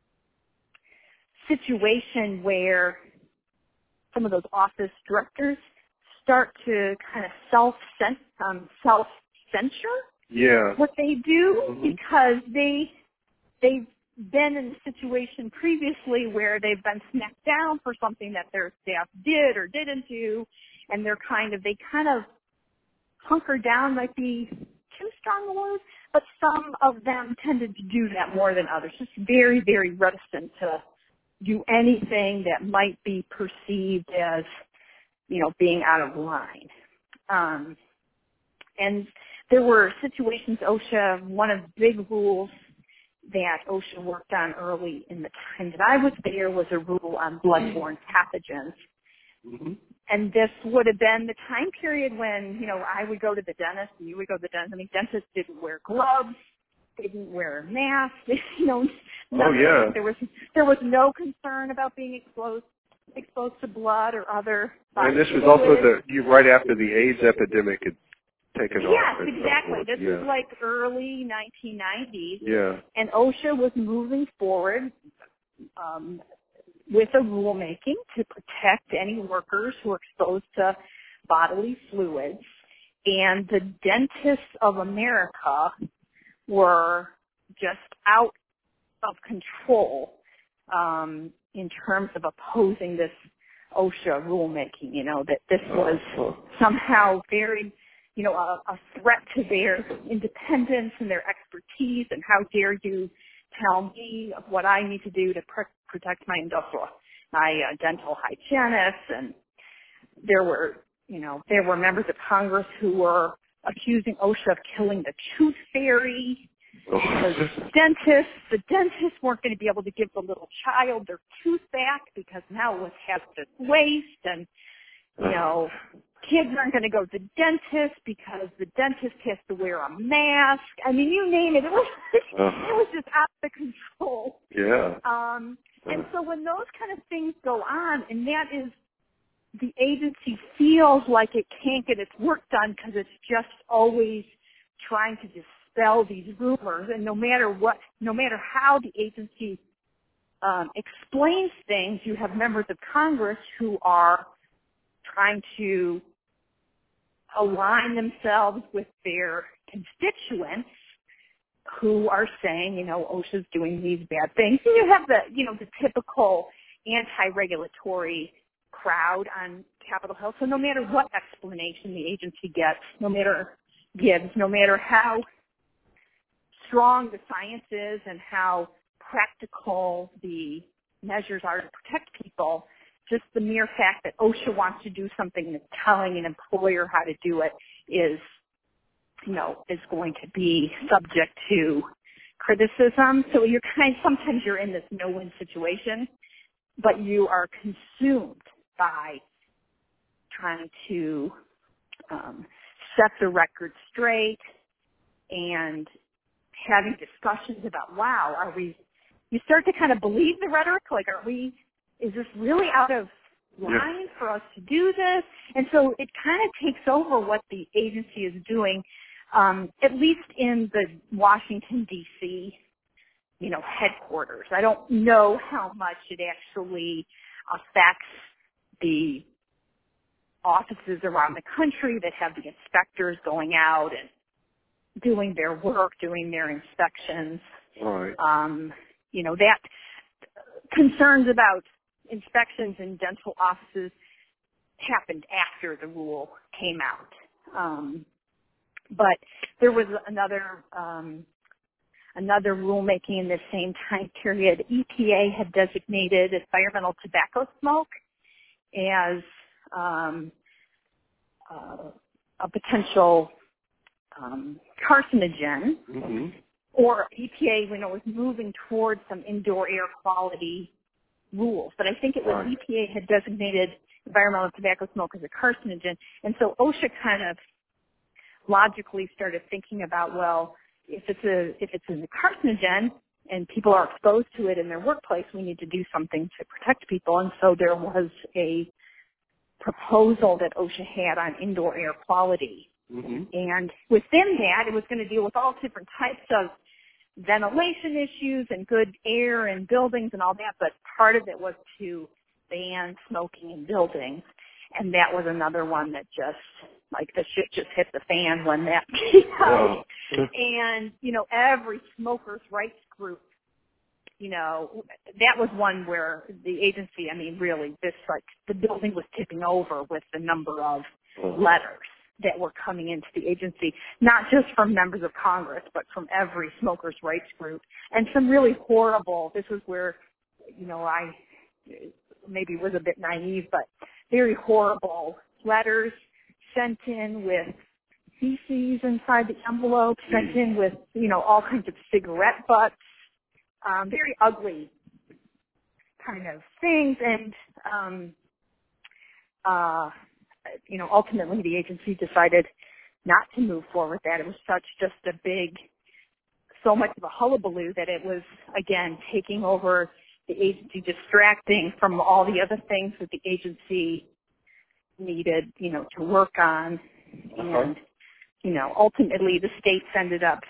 [SPEAKER 2] situation where some of those office directors start to kind of self um, self-censor
[SPEAKER 1] yeah.
[SPEAKER 2] what they do,
[SPEAKER 1] mm-hmm.
[SPEAKER 2] because they they've been in a situation previously where they've been smacked down for something that their staff did or didn't do, and they're kind of they kind of hunker down might be too strong a word, but some of them tended to do that more than others. Just very, very reticent to do anything that might be perceived as, you know, being out of line. Um, and there were situations, OSHA, one of the big rules that OSHA worked on early in the time that I was there was a rule on bloodborne pathogens.
[SPEAKER 1] Mm-hmm.
[SPEAKER 2] And this would have been the time period when, you know, I would go to the dentist and you would go to the dentist. I mean, dentists didn't wear gloves, they didn't wear masks, you know.
[SPEAKER 1] Oh, yeah.
[SPEAKER 2] There was there was no concern about being exposed exposed to blood or other.
[SPEAKER 1] And this was also the you right after the AIDS epidemic had taken
[SPEAKER 2] yes,
[SPEAKER 1] off.
[SPEAKER 2] Yes, exactly. This
[SPEAKER 1] yeah.
[SPEAKER 2] was like early nineteen nineties.
[SPEAKER 1] Yeah.
[SPEAKER 2] And OSHA was moving forward um, with a rulemaking to protect any workers who are exposed to bodily fluids. And the Dentists of America were just out of control um, in terms of opposing this OSHA rulemaking, you know, that this was somehow very, you know, a, a threat to their independence and their expertise, and how dare you tell me of what I need to do to pr- protect my industrial, my uh, dental hygienists. And there were, you know, there were members of Congress who were accusing OSHA of killing the tooth fairy. Because dentists, the dentists weren't going to be able to give the little child their tooth back because now it was hazardous waste, and you know, kids aren't going to go to the dentist because the dentist has to wear a mask. I mean, you name it. It was it was just out of control.
[SPEAKER 1] Yeah.
[SPEAKER 2] Um, and so when those kind of things go on, and that is, the agency feels like it can't get its work done because it's just always trying to dispel these rumors, and no matter what, no matter how the agency um, explains things, you have members of Congress who are trying to align themselves with their constituents who are saying, you know, OSHA's doing these bad things. And you have the, you know, the typical anti-regulatory crowd on Capitol Hill. So no matter what explanation the agency gets, no matter gives, no matter how strong the science is and how practical the measures are to protect people, just the mere fact that OSHA wants to do something and is telling an employer how to do it is, you know, is going to be subject to criticism. So you're kind sometimes you're in this no-win situation, but you are consumed by trying to um, set the record straight and having discussions about, wow, are we, you start to kind of believe the rhetoric, like, are we, is this really out of line
[SPEAKER 1] Yeah.
[SPEAKER 2] for us to do this? And so it kind of takes over what the agency is doing, um, at least in the Washington, D C, you know, headquarters. I don't know how much it actually affects the offices around the country that have the inspectors going out and doing their work, doing their inspections.
[SPEAKER 1] Right.
[SPEAKER 2] Um, you know, that concerns about inspections in dental offices happened after the rule came out. Um, but there was another um, another rulemaking in the same time period. E P A had designated environmental tobacco smoke as um, uh, a potential um, carcinogen,
[SPEAKER 1] Mm-hmm.
[SPEAKER 2] or E P A, you know, was moving towards some indoor air quality rules. But I think it was
[SPEAKER 1] Right.
[SPEAKER 2] E P A had designated environmental tobacco smoke as a carcinogen, and so OSHA kind of logically started thinking about, well, if it's a if it's a carcinogen and people are exposed to it in their workplace, we need to do something to protect people. And so there was a proposal that OSHA had on indoor air quality.
[SPEAKER 1] Mm-hmm.
[SPEAKER 2] And within that, it was going to deal with all different types of ventilation issues and good air in buildings and all that, but part of it was to ban smoking in buildings. And that was another one that just, like, the shit just hit the fan when that came out.
[SPEAKER 1] Oh.
[SPEAKER 2] And, you know, every smokers' rights group, you know, that was one where the agency, I mean, really, this, like, the building was tipping over with the number of
[SPEAKER 1] Oh.
[SPEAKER 2] letters that were coming into the agency, not just from members of Congress, but from every smokers' rights group. And some really horrible, this was where, you know, I maybe was a bit naive, but very horrible letters sent in with feces inside the envelope, sent in with, you know, all kinds of cigarette butts, um, very ugly kind of things. And, um, uh, you know, ultimately the agency decided not to move forward with that. It was such just a big, so much of a hullabaloo that it was, again, taking over the agency, distracting from all the other things that the agency needed, you know, to work on.
[SPEAKER 1] Uh-huh.
[SPEAKER 2] And, you know, ultimately the states ended up,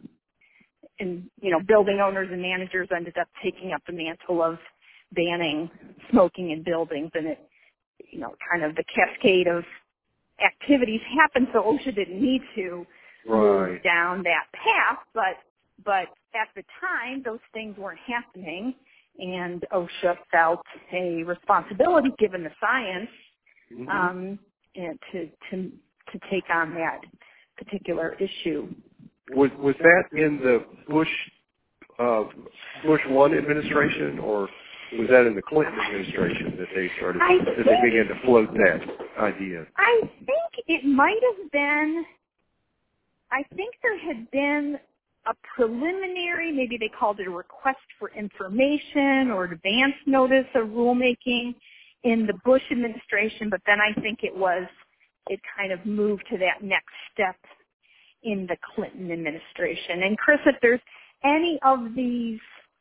[SPEAKER 2] and, you know, building owners and managers ended up taking up the mantle of banning smoking in buildings, and it, you know, kind of the cascade of activities happened, so OSHA didn't need to
[SPEAKER 1] Right.
[SPEAKER 2] move down that path, but but at the time, those things weren't happening, and OSHA felt a responsibility, given the science,
[SPEAKER 1] Mm-hmm.
[SPEAKER 2] um, and to to to take on that particular issue.
[SPEAKER 1] Was was that in the Bush uh, Bush one administration, or was that in the Clinton administration that they started
[SPEAKER 2] I
[SPEAKER 1] that
[SPEAKER 2] think,
[SPEAKER 1] they began to float that idea?
[SPEAKER 2] I think it might have been. I think there had been a preliminary, maybe they called it a request for information or advance notice of rulemaking in the Bush administration, but then I think it was, it kind of moved to that next step in the Clinton administration. And Chris, if there's any of these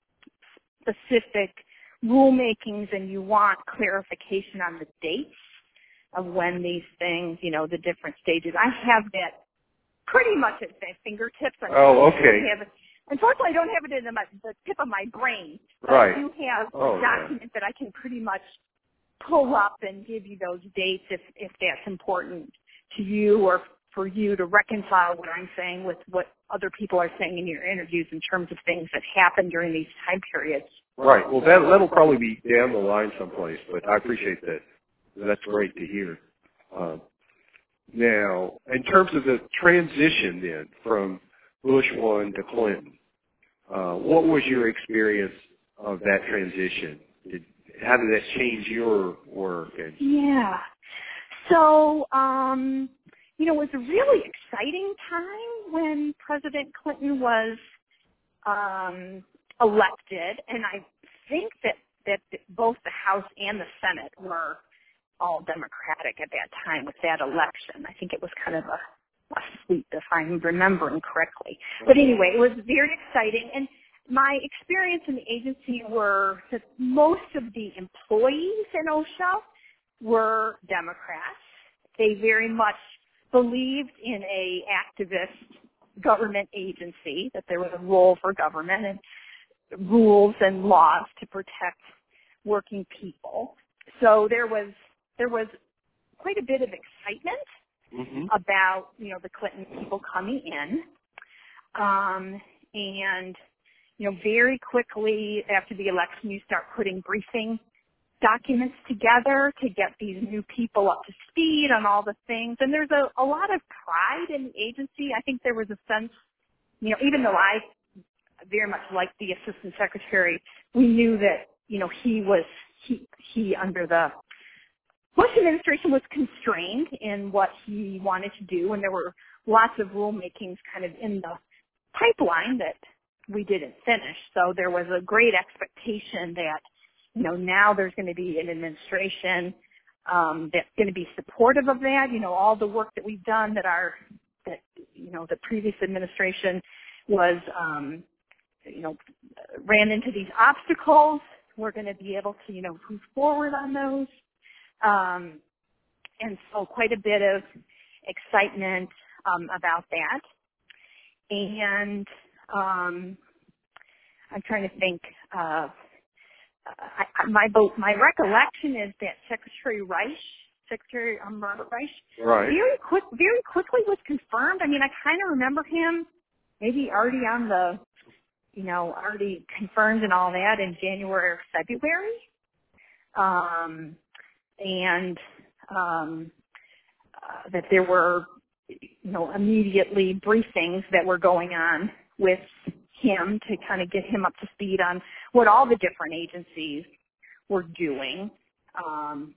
[SPEAKER 2] specific rulemakings and you want clarification on the dates of when these things, you know, the different stages, I have that pretty much at my fingertips. I
[SPEAKER 1] Oh, okay.
[SPEAKER 2] have it. Unfortunately, I don't have it in the, the tip of my brain, but
[SPEAKER 1] Right.
[SPEAKER 2] I do have
[SPEAKER 1] Oh,
[SPEAKER 2] a document that I can pretty much pull up and give you those dates if, if that's important to you, or for you to reconcile what I'm saying with what other people are saying in your interviews in terms of things that happened during these time periods.
[SPEAKER 1] Right. Well, that that'll probably be down the line someplace, but I appreciate that. That's great to hear. Um, now, in terms of the transition then from Bush one to Clinton, uh, what was your experience of that transition? Did, how did that change your work? And
[SPEAKER 2] Yeah. So, um, you know, it was a really exciting time when President Clinton was um, elected, and I think that, that both the House and the Senate were all Democratic at that time with that election. I think it was kind of a, a sweep, if I'm remembering correctly. But anyway, it was very exciting, and my experience in the agency were that most of the employees in OSHA were Democrats. They very much believed in a activist government agency, that there was a role for government and rules and laws to protect working people. So there was there was quite a bit of excitement
[SPEAKER 1] mm-hmm.
[SPEAKER 2] about, you know, the Clinton people coming in. Um, and, you know, very quickly after the election, you start putting briefing documents together to get these new people up to speed on all the things. And there's a, a lot of pride in the agency. I think there was a sense, you know, even though I very much liked the assistant secretary, we knew that, you know, he was, he, he under the Bush administration was constrained in what he wanted to do, and there were lots of rulemakings kind of in the pipeline that we didn't finish. So there was a great expectation that, you know, now there's going to be an administration um, that's going to be supportive of that. You know, all the work that we've done that our, that, you know, the previous administration was, um, you know, ran into these obstacles. We're going to be able to, you know, move forward on those. Um, and so quite a bit of excitement um, about that. And um, I'm trying to think. Uh, I, my my recollection is that Secretary Reich, Secretary um, Robert Reich,
[SPEAKER 1] right.
[SPEAKER 2] very quick, very quickly was confirmed. I mean, I kind of remember him maybe already on the, you know, already confirmed and all that in January or February. Um, and um, uh, that there were, you know, immediately briefings that were going on with him to kind of get him up to speed on what all the different agencies were doing, um,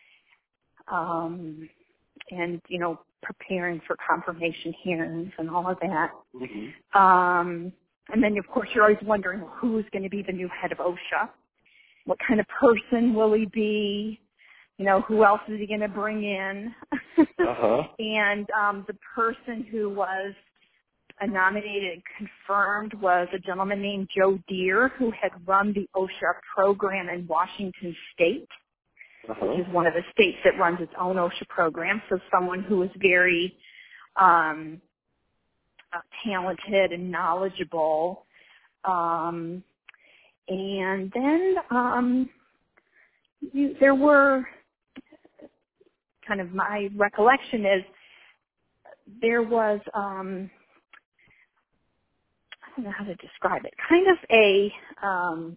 [SPEAKER 2] um, and, you know, preparing for confirmation hearings and all of that.
[SPEAKER 1] Mm-hmm.
[SPEAKER 2] Um, and then, of course, you're always wondering, well, who's going to be the new head of OSHA? What kind of person will he be? You know, who else is he going to bring in?
[SPEAKER 1] uh-huh.
[SPEAKER 2] And um, the person who was uh, nominated and confirmed was a gentleman named Joe Deere, who had run the OSHA program in Washington State,
[SPEAKER 1] uh-huh.
[SPEAKER 2] which is one of the states that runs its own OSHA program. So someone who was very um, uh, talented and knowledgeable. Um, and then um, you, there were... kind of my recollection is there was, um, don't know how to describe it. Kind of a, um,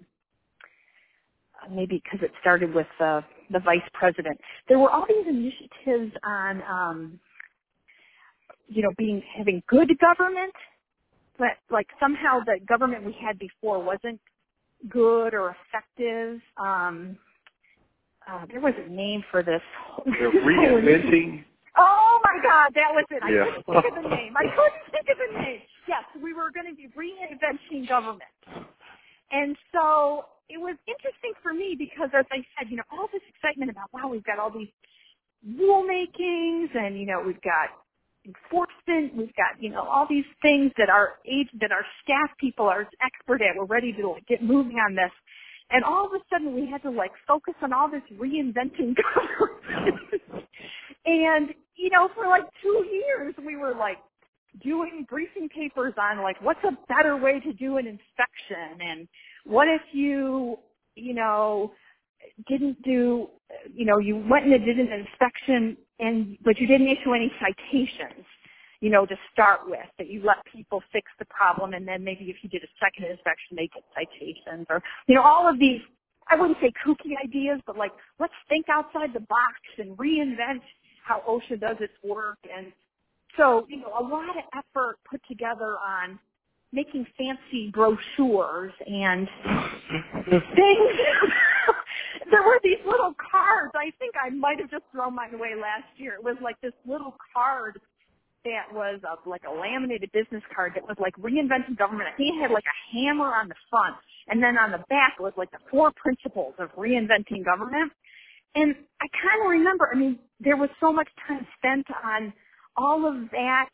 [SPEAKER 2] maybe because it started with uh, the vice president. There were all these initiatives on, um, you know, being having good government, but like somehow the government we had before wasn't good or effective. Um, uh, there was a name for this.
[SPEAKER 1] The reinventing.
[SPEAKER 2] Oh my God, that was it. I
[SPEAKER 1] Yeah.
[SPEAKER 2] couldn't think of the name. I couldn't think of the name. Yes, we were going to be reinventing government. And so it was interesting for me because, as I said, you know, all this excitement about, wow, we've got all these rulemakings and, you know, we've got enforcement, we've got, you know, all these things that our age, that our staff people are expert at. We're ready to like, get moving on this. And all of a sudden we had to like focus on all this reinventing government. And, you know, for like two years we were like doing briefing papers on like what's a better way to do an inspection and what if you, you know, didn't do, you know, you went and did an inspection and, but you didn't issue any citations, you know, to start with, that you let people fix the problem and then maybe if you did a second inspection they get citations or, you know, all of these, I wouldn't say kooky ideas, but like let's think outside the box and reinvent how OSHA does its work. And so, you know, a lot of effort put together on making fancy brochures and things. There were these little cards. I think I might have just thrown mine away last year. It was like this little card that was a, like a laminated business card that was like reinventing government. I think it had like a hammer on the front, and then on the back was like the four principles of reinventing government. And I kind of remember, I mean, there was so much time spent on all of that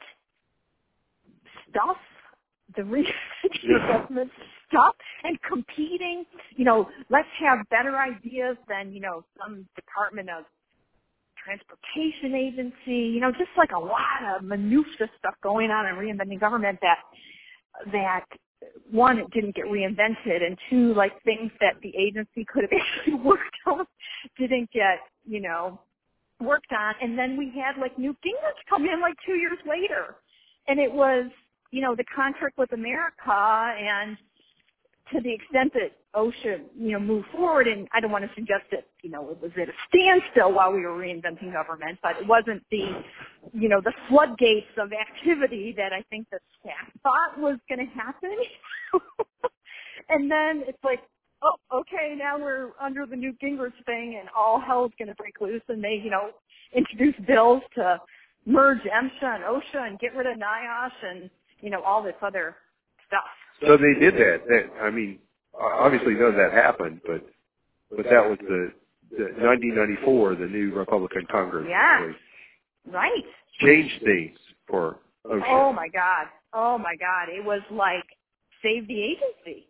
[SPEAKER 2] stuff, the reinventing government stuff, and competing. You know, let's have better ideas than, you know, some Department of Transportation agency, you know, just like a lot of minutiae stuff going on in reinventing government that, that one, it didn't get reinvented, and two, like things that the agency could have actually worked on didn't get, you know, worked on. And then we had like Newt Gingrich come in like two years later, and it was, you know, the contract with America, and to the extent that OSHA, you know, moved forward, and I don't want to suggest that, you know, it was at a standstill while we were reinventing government, but it wasn't the, you know, the floodgates of activity that I think the staff thought was going to happen. And then it's like, oh, okay, now we're under the Newt Gingrich thing, and all hell's going to break loose, and they, you know, introduce bills to merge MSHA and OSHA and get rid of NIOSH and, you know, all this other stuff.
[SPEAKER 1] So they did that. that I mean, obviously none of that happened, but but that was the, the nineteen ninety-four, the new Republican Congress.
[SPEAKER 2] Yeah,
[SPEAKER 1] really
[SPEAKER 2] right.
[SPEAKER 1] changed things for OSHA.
[SPEAKER 2] Oh my God. Oh my God. It was like save the agency.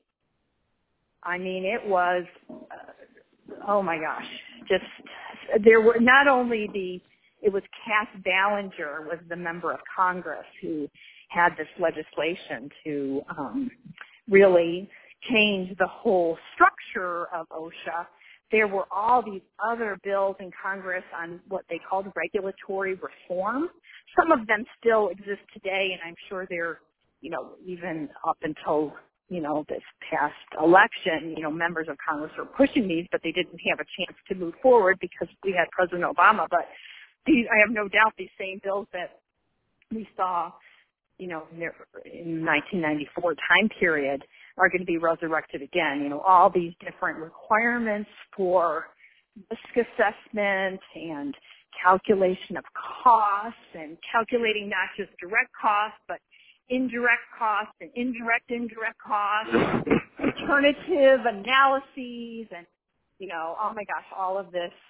[SPEAKER 2] I mean, it was, uh, oh my gosh, just, there were not only the, it was Cass Ballinger was the member of Congress who had this legislation to um, really change the whole structure of OSHA. There were all these other bills in Congress on what they called regulatory reform. Some of them still exist today, and I'm sure they're, you know, even up until, you know, this past election, you know, members of Congress were pushing these, but they didn't have a chance to move forward because we had President Obama. But these, I have no doubt these same bills that we saw, you know, in nineteen ninety-four time period are going to be resurrected again. You know, all these different requirements for risk assessment and calculation of costs and calculating not just direct costs, but indirect costs and indirect indirect costs, alternative analyses, and, you know, oh my gosh, all of this.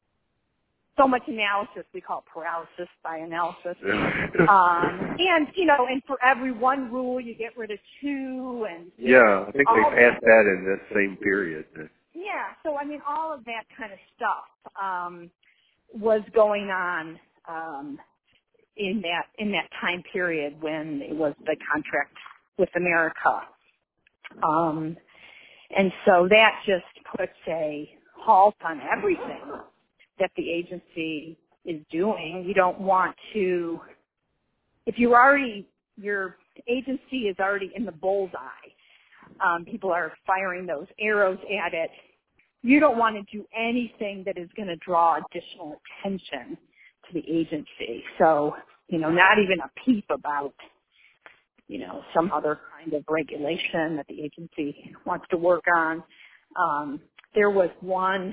[SPEAKER 2] So much analysis, we call it paralysis by analysis. Um, and, you know, and for every one rule, you get rid of two. And
[SPEAKER 1] yeah, I think they passed
[SPEAKER 2] that,
[SPEAKER 1] that in this same period.
[SPEAKER 2] Yeah, so, I mean, all of that kind of stuff um, was going on um, in that in that time period when it was the contract with America. Um, and so that just puts a halt on everything that the agency is doing. You don't want to, if you already, your agency is already in the bullseye. Um, people are firing those arrows at it. You don't want to do anything that is going to draw additional attention to the agency. So, you know, not even a peep about, you know, some other kind of regulation that the agency wants to work on. Um, there was one,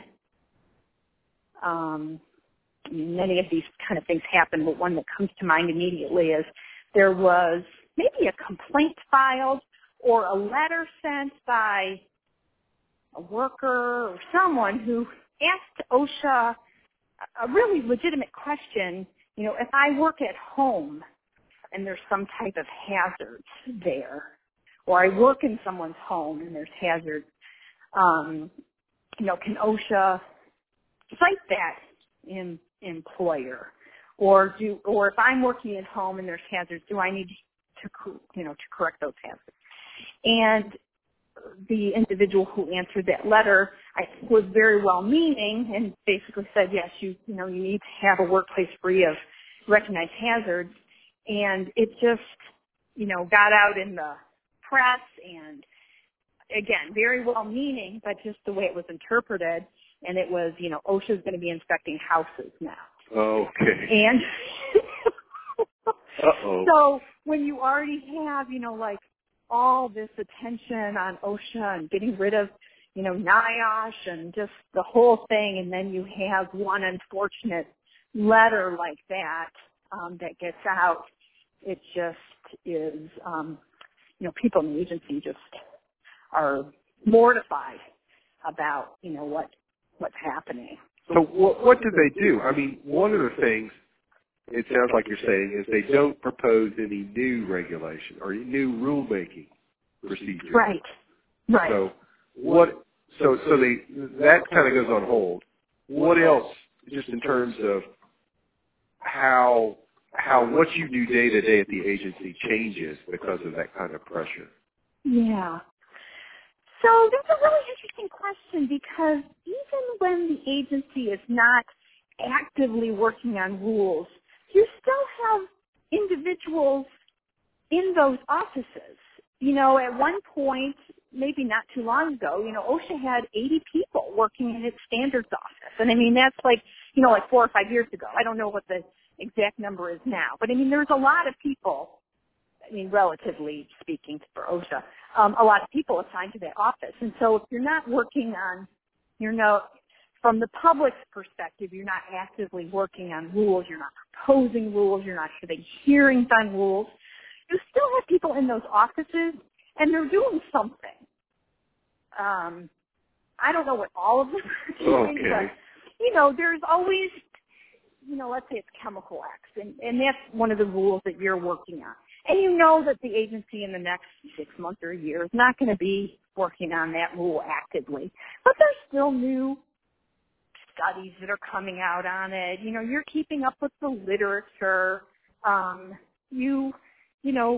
[SPEAKER 2] um, many of these kind of things happen, but one that comes to mind immediately is there was maybe a complaint filed or a letter sent by a worker or someone who asked OSHA a really legitimate question, you know, if I work at home and there's some type of hazard there, or I work in someone's home and there's hazards, um, you know, can OSHA cite that in employer? Or do, or if I'm working at home and there's hazards, do I need to, you know, to correct those hazards? And the individual who answered that letter, I think, was very well-meaning and basically said, yes, you, you know, you need to have a workplace free of recognized hazards. And it just, you know, got out in the press and, again, very well-meaning, but just the way it was interpreted, and it was, you know, OSHA's going to be inspecting houses now.
[SPEAKER 1] Okay.
[SPEAKER 2] And
[SPEAKER 1] Uh-oh.
[SPEAKER 2] so when you already have, you know, like all this attention on OSHA and getting rid of, you know, NIOSH and just the whole thing, and then you have one unfortunate letter like that um, that gets out, it just is, um, you know, people in the agency just are mortified about, you know, what what's happening.
[SPEAKER 1] So what, what do they do? I mean, one of the things it sounds like you're saying is they don't propose any new regulation or new rulemaking procedures.
[SPEAKER 2] Right. Right.
[SPEAKER 1] So what? So so they that kind of goes on hold. What else, just in terms of how how what you do day to day at the agency changes because of that kind of pressure?
[SPEAKER 2] Yeah. So that's a really interesting question, because even when the agency is not actively working on rules, you still have individuals in those offices. You know, at one point, maybe not too long ago, you know, OSHA had eighty people working in its standards office. And I mean, that's like, you know, like four or five years ago. I don't know what the exact number is now. But I mean, there's a lot of people, I mean, relatively speaking for OSHA, um, a lot of people assigned to that office. And so if you're not working on, you know, from the public's perspective, you're not actively working on rules, you're not proposing rules, you're not having hearings on rules, you still have people in those offices, and they're doing something. Um, I don't know what all of them are doing,
[SPEAKER 1] Okay.
[SPEAKER 2] but, you know, there's always, you know, let's say it's chemical X, and, and that's one of the rules that you're working on. And you know that the agency in the next six months or a year is not going to be working on that rule actively. But there's still new studies that are coming out on it. You know, you're keeping up with the literature. Um, you, you know,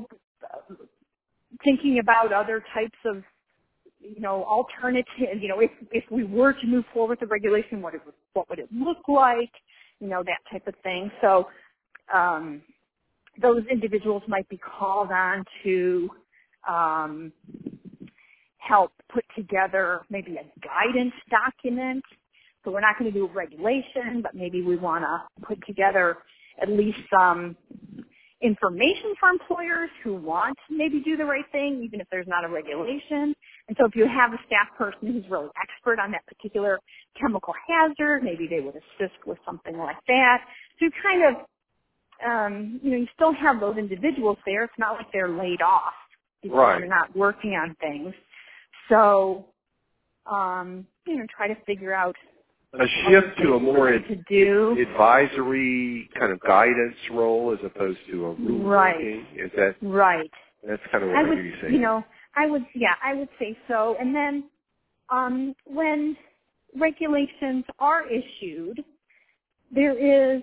[SPEAKER 2] thinking about other types of, you know, alternative, you know, if, if we were to move forward with the regulation, what, it, what would it look like? You know, that type of thing. So, um, those individuals might be called on to um, help put together maybe a guidance document. So we're not going to do a regulation, but maybe we want to put together at least some information for employers who want to maybe do the right thing, even if there's not a regulation. And so if you have a staff person who's really expert on that particular chemical hazard, maybe they would assist with something like that. So you kind of Um, you know, you still have those individuals there. It's not like they're laid off because
[SPEAKER 1] Right.
[SPEAKER 2] they're not working on things. So, um, you know, try to figure out
[SPEAKER 1] A shift to a more ad-
[SPEAKER 2] to do.
[SPEAKER 1] advisory kind of guidance role as opposed to a rule
[SPEAKER 2] Right.
[SPEAKER 1] making. Is that
[SPEAKER 2] Right.
[SPEAKER 1] that's kind of what
[SPEAKER 2] I
[SPEAKER 1] I
[SPEAKER 2] would,
[SPEAKER 1] hear you saying?
[SPEAKER 2] you know, I would, yeah, I would say so. And then, um, when regulations are issued, there is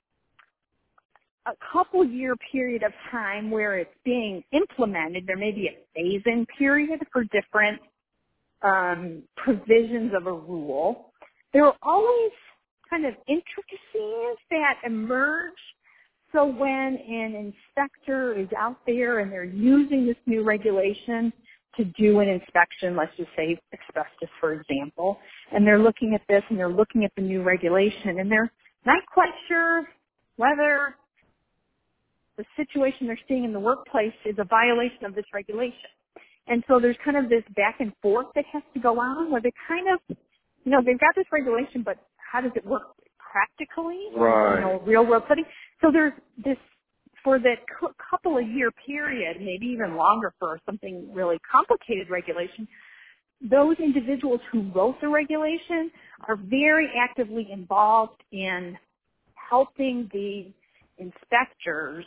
[SPEAKER 2] a couple year period of time where it's being implemented. There may be a phase-in period for different um, provisions of a rule. There are always kind of intricacies that emerge. so when an inspector is out there and they're using this new regulation to do an inspection, let's just say asbestos, for example, and they're looking at this and they're looking at the new regulation and they're not quite sure whether the situation they're seeing in the workplace is a violation of this regulation. And so there's kind of this back and forth that has to go on where they kind of, you know, they've got this regulation, but how does it work practically?
[SPEAKER 1] Right.
[SPEAKER 2] You know, real world setting. So there's this, for that cu- couple of year period, maybe even longer for something really complicated regulation, those individuals who wrote the regulation are very actively involved in helping the inspectors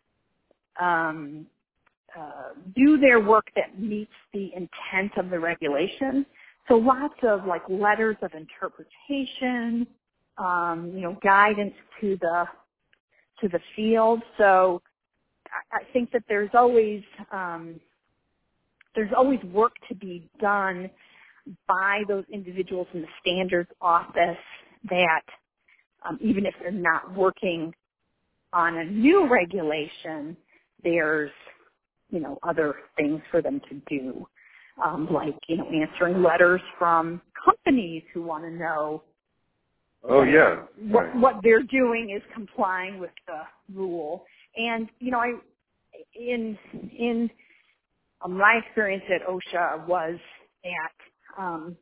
[SPEAKER 2] um, uh, do their work that meets the intent of the regulation. So lots of like letters of interpretation, um, you know, guidance to the to the field. So I, I think that there's always um, there's always work to be done by those individuals in the standards office that um, even if they're not working on a new regulation, there's, you know, other things for them to do, um, like, you know, answering letters from companies who want to know
[SPEAKER 1] Oh, yeah.
[SPEAKER 2] what,
[SPEAKER 1] Right.
[SPEAKER 2] what they're doing is complying with the rule. And, you know, I, in, in um, my experience at OSHA was at, um,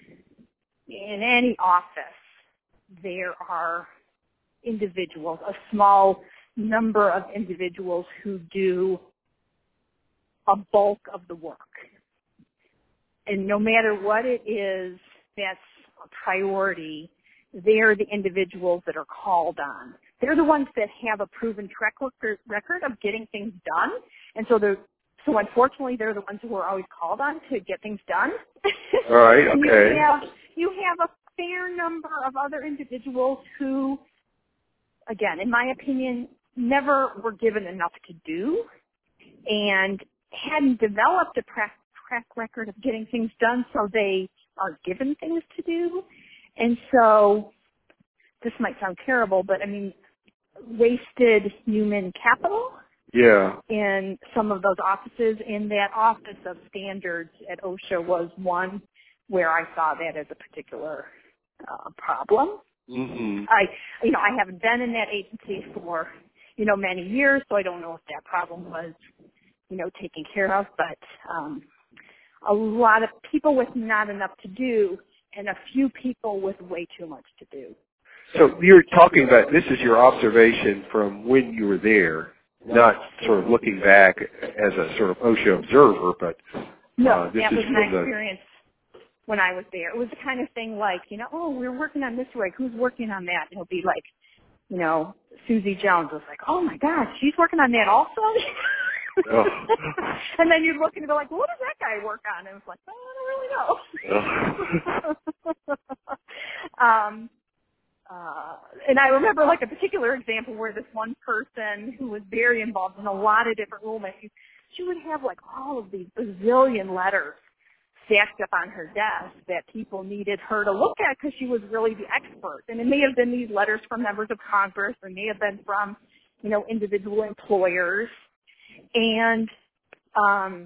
[SPEAKER 2] in any office, there are individuals, a small number of individuals who do a bulk of the work. And no matter what it is that's a priority, they're the individuals that are called on. They're the ones that have a proven track record of getting things done. And so they're, so unfortunately they're the ones who are always called on to get things done.
[SPEAKER 1] All right,
[SPEAKER 2] And
[SPEAKER 1] okay.
[SPEAKER 2] you have, you have a fair number of other individuals who, again, in my opinion, never were given enough to do and hadn't developed a track record of getting things done, so they are given things to do. And so this might sound terrible, but I mean, wasted human capital
[SPEAKER 1] Yeah.
[SPEAKER 2] in some of those offices. In that office of standards at OSHA was one where I saw that as a particular uh, problem.
[SPEAKER 1] Mm-hmm.
[SPEAKER 2] I, you know, I haven't been in that agency for, you know, many years, so I don't know if that problem was, you know, taken care of, but um, a lot of people with not enough to do and a few people with way too much to do.
[SPEAKER 1] So you're talking about, this is your observation from when you were there, not sort of looking back as a sort of OSHA observer, but
[SPEAKER 2] no,
[SPEAKER 1] uh, this
[SPEAKER 2] that
[SPEAKER 1] is
[SPEAKER 2] was
[SPEAKER 1] from
[SPEAKER 2] my
[SPEAKER 1] the...
[SPEAKER 2] experience when I was there. It was the kind of thing like, you know, oh, we're working on this reg. Who's working on that? And it'll be like, you know, Susie Jones was like, oh my gosh, she's working on that also?
[SPEAKER 1] Oh.
[SPEAKER 2] And then you'd look and go like, well, what does that guy work on? And it's like, oh, I don't really know.
[SPEAKER 1] Oh.
[SPEAKER 2] um, uh, and I remember like a particular example where this one person who was very involved in a lot of different rulemaking, she would have like all of these bazillion letters stacked up on her desk that people needed her to look at because she was really the expert. And it may have been these letters from members of Congress, or may have been from, you know, individual employers. And, um,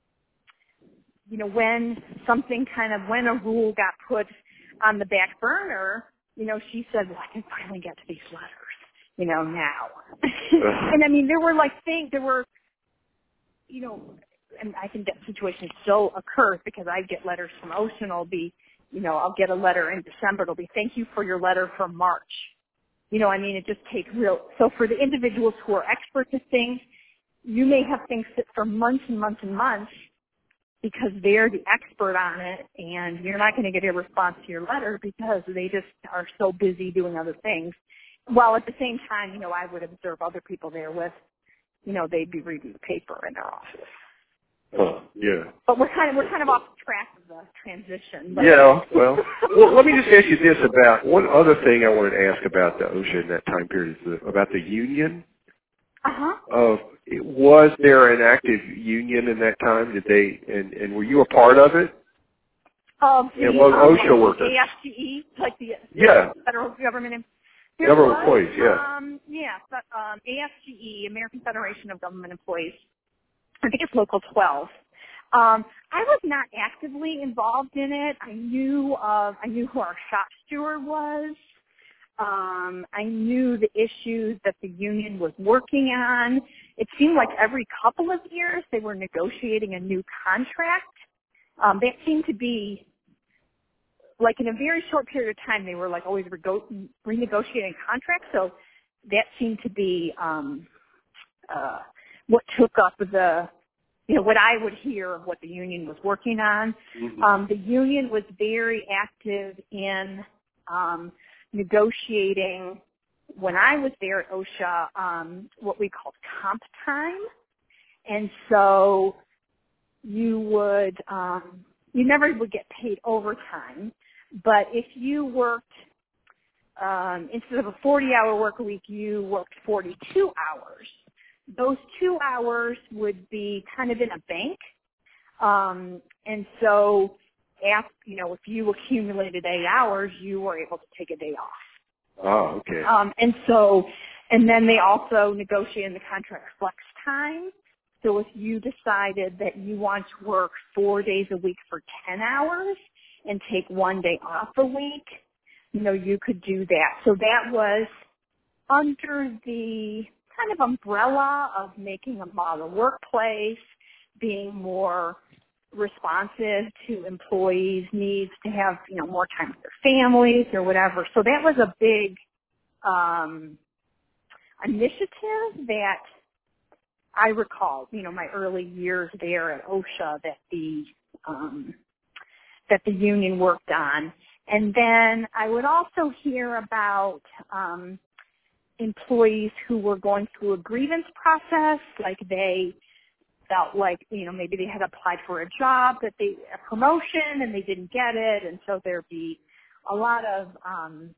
[SPEAKER 2] you know, when something kind of, when a rule got put on the back burner, you know, she said, well, I can finally get to these letters, you know, now. And I mean, there were like things, there were, you know, and I think that situation still occurs because I get letters from OSHA and it'll be, you know, I'll get a letter in December. It'll be, thank you for your letter from March. You know, I mean, it just takes real, so for the individuals who are experts at things, you may have things sit for months and months and months because they're the expert on it, and you're not going to get a response to your letter because they just are so busy doing other things. While at the same time, you know, I would observe other people there with, you know, they'd be reading the paper in their office.
[SPEAKER 1] Oh, yeah.
[SPEAKER 2] But we're kind of we're kind of off track of the transition. But.
[SPEAKER 1] Yeah, well, well, let me just ask you this about, one other thing I wanted to ask about the OSHA in that time period is the, about the union.
[SPEAKER 2] Uh-huh.
[SPEAKER 1] Uh, was there an active union in that time? Did they, and, and were you a part of it?
[SPEAKER 2] Um, the,
[SPEAKER 1] It was
[SPEAKER 2] um,
[SPEAKER 1] OSHA
[SPEAKER 2] like
[SPEAKER 1] workers.
[SPEAKER 2] A F G E, like the
[SPEAKER 1] Yeah.
[SPEAKER 2] federal government. There
[SPEAKER 1] Government
[SPEAKER 2] was,
[SPEAKER 1] employees, yeah.
[SPEAKER 2] Um, yeah, but, um, A F G E, American Federation of Government Employees. I think it's Local twelve. Um, I was not actively involved in it. I knew of, I knew who our shop steward was. Um, I knew the issues that the union was working on. It seemed like every couple of years they were negotiating a new contract. Um, that seemed to be, like in a very short period of time, they were like always rego- renegotiating contracts. So that seemed to be um, uh, what took up the, you know, what I would hear of what the union was working on.
[SPEAKER 1] Mm-hmm.
[SPEAKER 2] Um, the union was very active in um, negotiating, when I was there at OSHA, um, what we called comp time. And so you would, um, you never would get paid overtime, but if you worked, um, instead of a forty-hour work week, you worked forty-two hours. Those two hours would be kind of in a bank. Um, and so, after, you know, if you accumulated eight hours, you were able to take a day off.
[SPEAKER 1] Oh, okay.
[SPEAKER 2] Um, and so, and then they also negotiated in the contract flex time. So if you decided that you want to work four days a week for ten hours and take one day off a week, you know, you could do that. So that was under the kind of umbrella of making a model workplace, being more responsive to employees' needs to have, you know, more time with their families or whatever. So that was a big um, initiative that I recall, you know, my early years there at OSHA that the um, that the union worked on. And then I would also hear about um, employees who were going through a grievance process, like they felt like, you know, maybe they had applied for a job, that they, a promotion, and they didn't get it, and so there'd be a lot of um,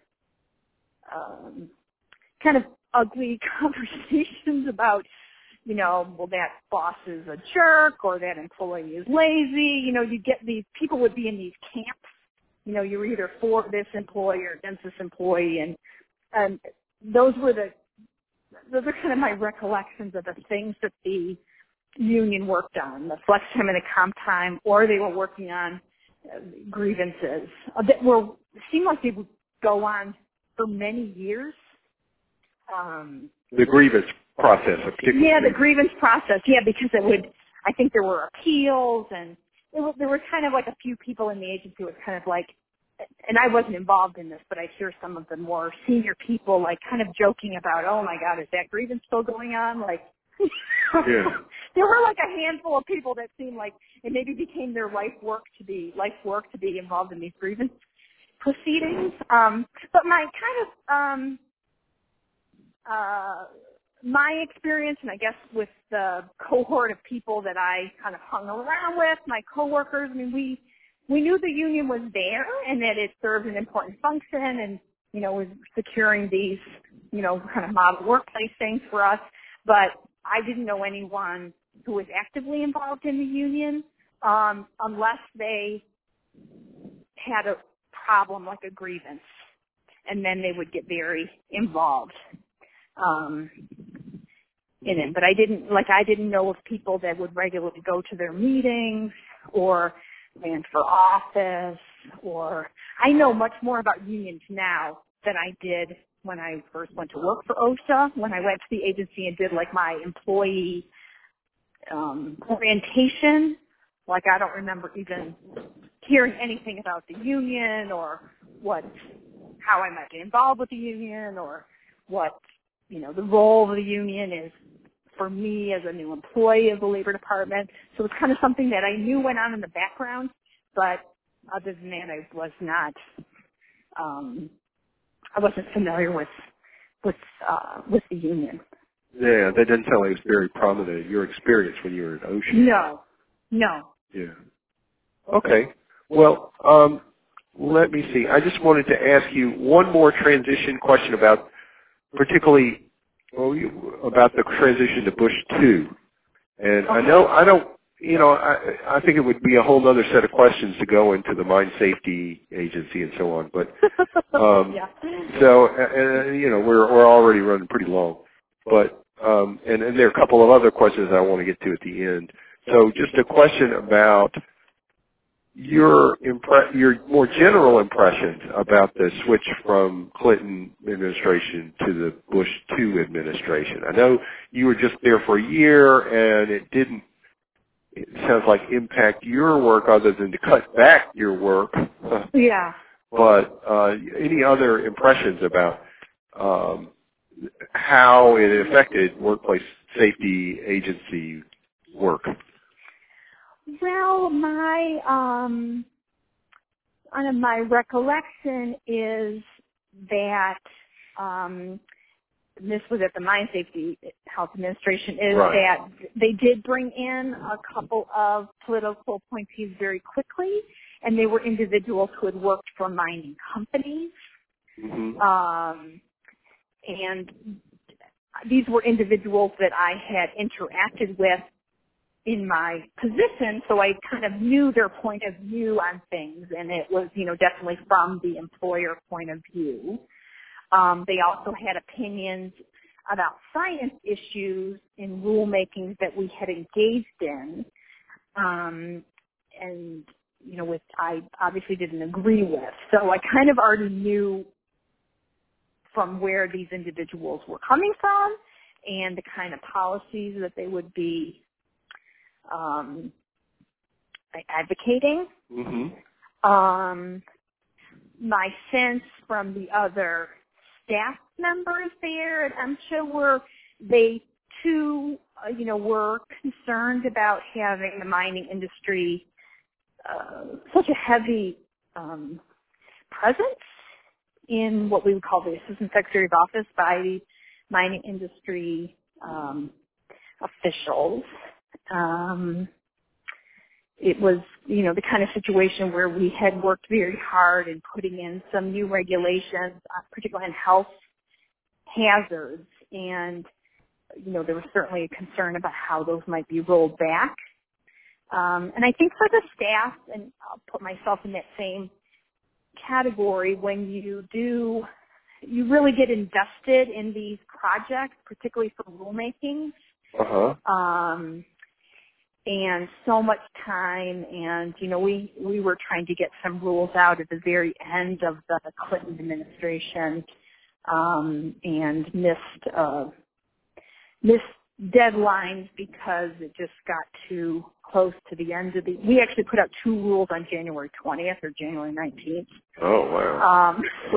[SPEAKER 2] um, kind of ugly conversations about, you know, well, that boss is a jerk, or that employee is lazy. You know, you get these, people would be in these camps. You know, you're either for this employee or against this employee, and and those were the, those are kind of my recollections of the things that the union worked on, the flex time and the comp time, or they were working on uh, grievances uh, that were, seemed like they would go on for many years. Um,
[SPEAKER 1] The grievance process, a particular
[SPEAKER 2] yeah, the
[SPEAKER 1] grievance.
[SPEAKER 2] grievance process, yeah, because it would, I think there were appeals, and it was, there were kind of like a few people in the agency who was kind of like, and I wasn't involved in this, but I hear some of the more senior people like kind of joking about, oh my God, is that grievance still going on? Like,
[SPEAKER 1] Yeah.
[SPEAKER 2] there were like a handful of people that seemed like it maybe became their life work to be, life work to be involved in these grievance proceedings. Um, but my kind of, um, uh, my experience, and I guess with the cohort of people that I kind of hung around with, my coworkers, I mean, we, we knew the union was there and that it served an important function and, you know, was securing these, you know, kind of model workplace things for us. But I didn't know anyone who was actively involved in the union, um, unless they had a problem like a grievance, and then they would get very involved um, in it. But I didn't, like, I didn't know of people that would regularly go to their meetings or ran for office, or I know much more about unions now than I did when I first went to work for OSHA, when I went to the agency and did like my employee um, orientation. Like, I don't remember even hearing anything about the union or what, how I might get involved with the union or what, you know, the role of the union is for me as a new employee of the Labor Department. So it's kind of something that I knew went on in the background, but other than that, I was not, um, I wasn't familiar with, with, uh, with the union.
[SPEAKER 1] Yeah, that doesn't sound like it's very prominent in your experience when you were at OSHA.
[SPEAKER 2] No, no.
[SPEAKER 1] Yeah. Okay. Well, um, let me see. I just wanted to ask you one more transition question about, particularly, well, you, about the transition to Bush two. And I know, I don't, you know, I, I think it would be a whole other set of questions to go into the Mine Safety Agency and so on. But um,
[SPEAKER 2] yeah.
[SPEAKER 1] so, uh, you know, we're we're already running pretty long. but um, and, and there are a couple of other questions I want to get to at the end. So just a question about your impre- your more general impressions about the switch from Clinton administration to the Bush two administration. I know you were just there for a year, and it didn't, it sounds like, impact your work other than to cut back your work.
[SPEAKER 2] Yeah.
[SPEAKER 1] But uh, any other impressions about um, how it affected workplace safety agency work?
[SPEAKER 2] Well, my um, kind of my recollection is that um, and this was at the Mine Safety Health Administration, is
[SPEAKER 1] Right.
[SPEAKER 2] that they did bring in a couple of political appointees very quickly, and they were individuals who had worked for mining companies.
[SPEAKER 1] Mm-hmm.
[SPEAKER 2] Um, and these were individuals that I had interacted with in my position, so I kind of knew their point of view on things, and it was, you know, definitely from the employer point of view. Um, they also had opinions about science issues in rulemakings that we had engaged in, um, and, you know, which I obviously didn't agree with. So I kind of already knew from where these individuals were coming from and the kind of policies that they would be um, advocating.
[SPEAKER 1] Mm-hmm.
[SPEAKER 2] Um, my sense from the other staff members there at MSHA were they too, uh, you know, were concerned about having the mining industry uh, such a heavy um, presence in what we would call the Assistant Secretary of Office by the mining industry um, officials. Um, it was, you know, the kind of situation where we had worked very hard in putting in some new regulations, uh, particularly in health hazards, and, you know, there was certainly a concern about how those might be rolled back. Um, and I think for the staff, and I'll put myself in that same category, when you do, you really get invested in these projects, particularly for rulemaking.
[SPEAKER 1] Uh-huh.
[SPEAKER 2] Um, and so much time, and, you know, we, we were trying to get some rules out at the very end of the Clinton administration, um, and missed, uh, missed deadlines because it just got too close to the end of the, we actually put out two rules on January twentieth or January nineteenth.
[SPEAKER 1] Oh, wow.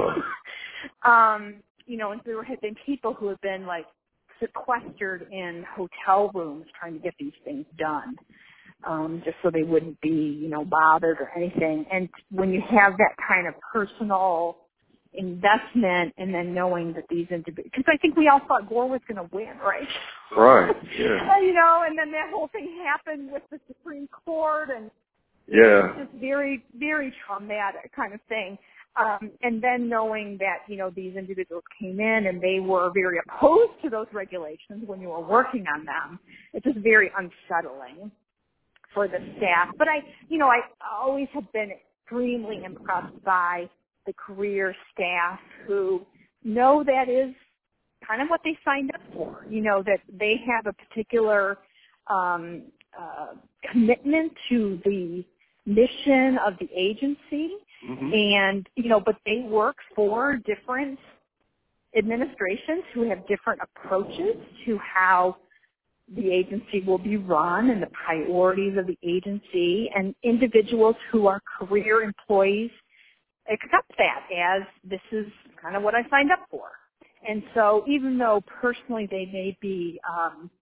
[SPEAKER 2] Um, um, you know, and there had been people who had been, like, sequestered in hotel rooms trying to get these things done, um, just so they wouldn't be, you know, bothered or anything. And when you have that kind of personal investment, and then knowing that these individuals, because I think we all thought Gore was going to win, right?
[SPEAKER 1] Right, yeah.
[SPEAKER 2] You know, and then that whole thing happened with the Supreme Court, and
[SPEAKER 1] Yeah.
[SPEAKER 2] it's just very, very traumatic kind of thing. Um, and then knowing that, you know, these individuals came in and they were very opposed to those regulations when you were working on them, it's just very unsettling for the staff. But I, you know, I always have been extremely impressed by the career staff who know that is kind of what they signed up for, you know, that they have a particular um, uh, commitment to the mission of the agency.
[SPEAKER 1] Mm-hmm.
[SPEAKER 2] And, you know, but they work for different administrations who have different approaches to how the agency will be run and the priorities of the agency, and individuals who are career employees accept that as this is kind of what I signed up for. And so even though personally they may be, um,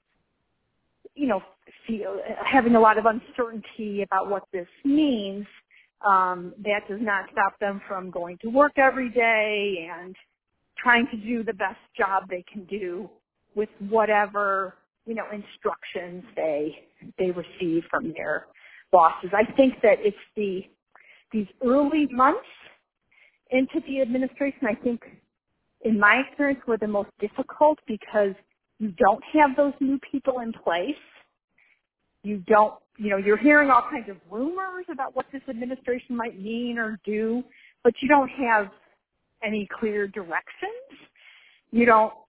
[SPEAKER 2] you know, feel, having a lot of uncertainty about what this means, Um, that does not stop them from going to work every day and trying to do the best job they can do with whatever, you know, instructions they they receive from their bosses. I think that it's the these early months into the administration, I think, in my experience, were the most difficult because you don't have those new people in place. You don't, you know, you're hearing all kinds of rumors about what this administration might mean or do, but you don't have any clear directions. You don't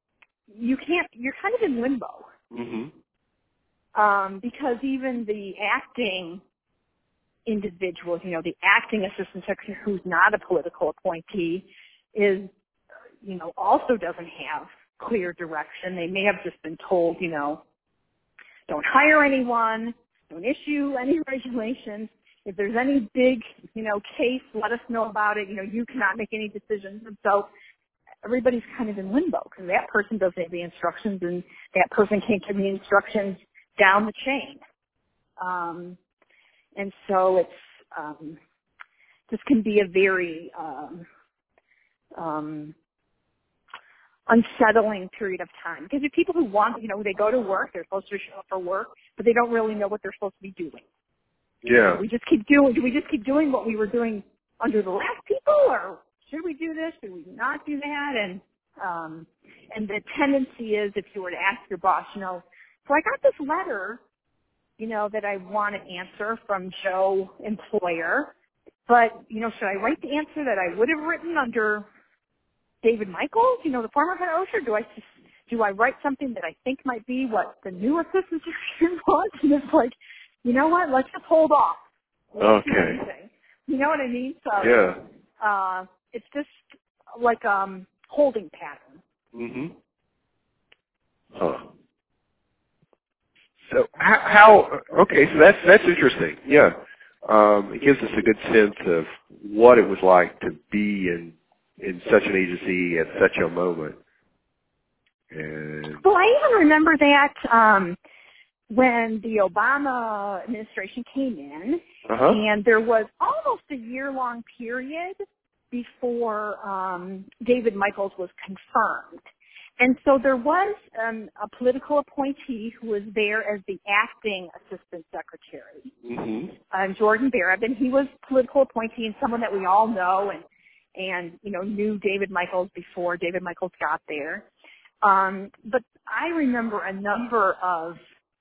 [SPEAKER 2] you can't, you're kind of in limbo.
[SPEAKER 1] Mm-hmm.
[SPEAKER 2] Um, because even the acting individuals, you know, the acting assistant secretary who's not a political appointee is, you know, also doesn't have clear direction. They may have just been told, you know, don't hire anyone, don't issue any regulations. If there's any big, you know, case, let us know about it. You know, you cannot make any decisions. And so everybody's kind of in limbo because that person doesn't have the instructions and that person can't give the instructions down the chain. Um, and so it's, um, this can be a very, um, um, unsettling period of time because there are people who want, you know, they go to work, they're supposed to show up for work, but they don't really know what they're supposed to be doing.
[SPEAKER 1] Yeah.
[SPEAKER 2] We just keep doing, do we just keep doing what we were doing under the last people, or should we do this? Should we not do that? And, um, and the tendency is if you were to ask your boss, you know, so I got this letter, you know, that I want to answer from Joe employer, but, you know, should I write the answer that I would have written under David Michaels, you know, the former head of OSHA? Do I just, do I write something that I think might be what the new assistant secretary wants? And it's like, you know what? Let's just hold off. Let's do
[SPEAKER 1] Okay.
[SPEAKER 2] anything. You know what I mean? So,
[SPEAKER 1] Yeah.
[SPEAKER 2] uh, it's just like um holding pattern.
[SPEAKER 1] Mm-hmm. Huh. So how, how? Okay, so that's that's interesting. Yeah, um, it gives us a good sense of what it was like to be in in such an agency at such a moment. And
[SPEAKER 2] Well, I even remember that um, when the Obama administration came in,
[SPEAKER 1] uh-huh.
[SPEAKER 2] and there was almost a year-long period before um, David Michaels was confirmed. And so there was um, a political appointee who was there as the acting assistant secretary,
[SPEAKER 1] Mm-hmm.
[SPEAKER 2] um, Jordan Barab, and he was political appointee and someone that we all know and, and you know, knew David Michaels before David Michaels got there. Um, but I remember a number of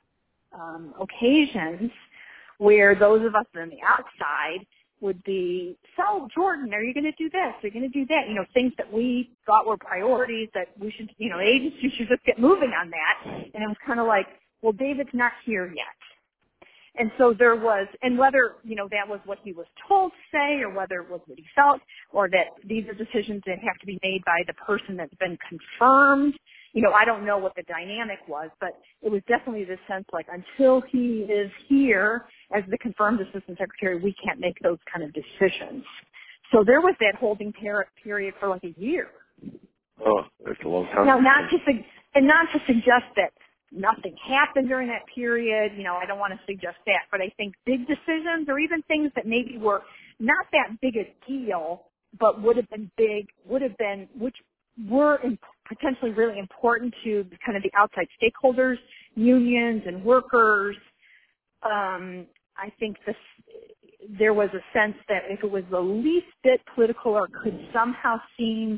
[SPEAKER 2] um, occasions where those of us on the outside would be, so Jordan, are you going to do this? Are you going to do that? You know, things that we thought were priorities that we should, you know, agencies should just get moving on that. And it was kind of like, well, David's not here yet. And so there was, and whether, you know, that was what he was told to say or whether it was what he felt or that these are decisions that have to be made by the person that's been confirmed. You know, I don't know what the dynamic was, but it was definitely this sense like until he is here as the confirmed assistant secretary, we can't make those kind of decisions. So there was that holding per- period for like a year.
[SPEAKER 1] Oh, that's a long time.
[SPEAKER 2] Now, not to su- and not to suggest that nothing happened during that period. You know, I don't want to suggest that, but I think big decisions or even things that maybe were not that big a deal, but would have been big, would have been, which were in, potentially really important to kind of the outside stakeholders, unions and workers. Um, I think this, there was a sense that if it was the least bit political or could somehow seem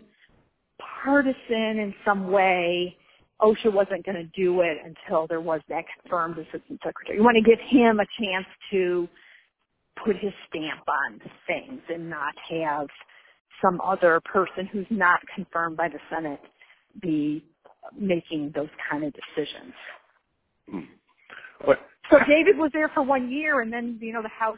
[SPEAKER 2] partisan in some way, OSHA wasn't going to do it until there was that confirmed assistant secretary. You want to give him a chance to put his stamp on things and not have some other person who's not confirmed by the Senate be making those kind of decisions.
[SPEAKER 1] Hmm. What?
[SPEAKER 2] So David was there for one year, and then, you know, the House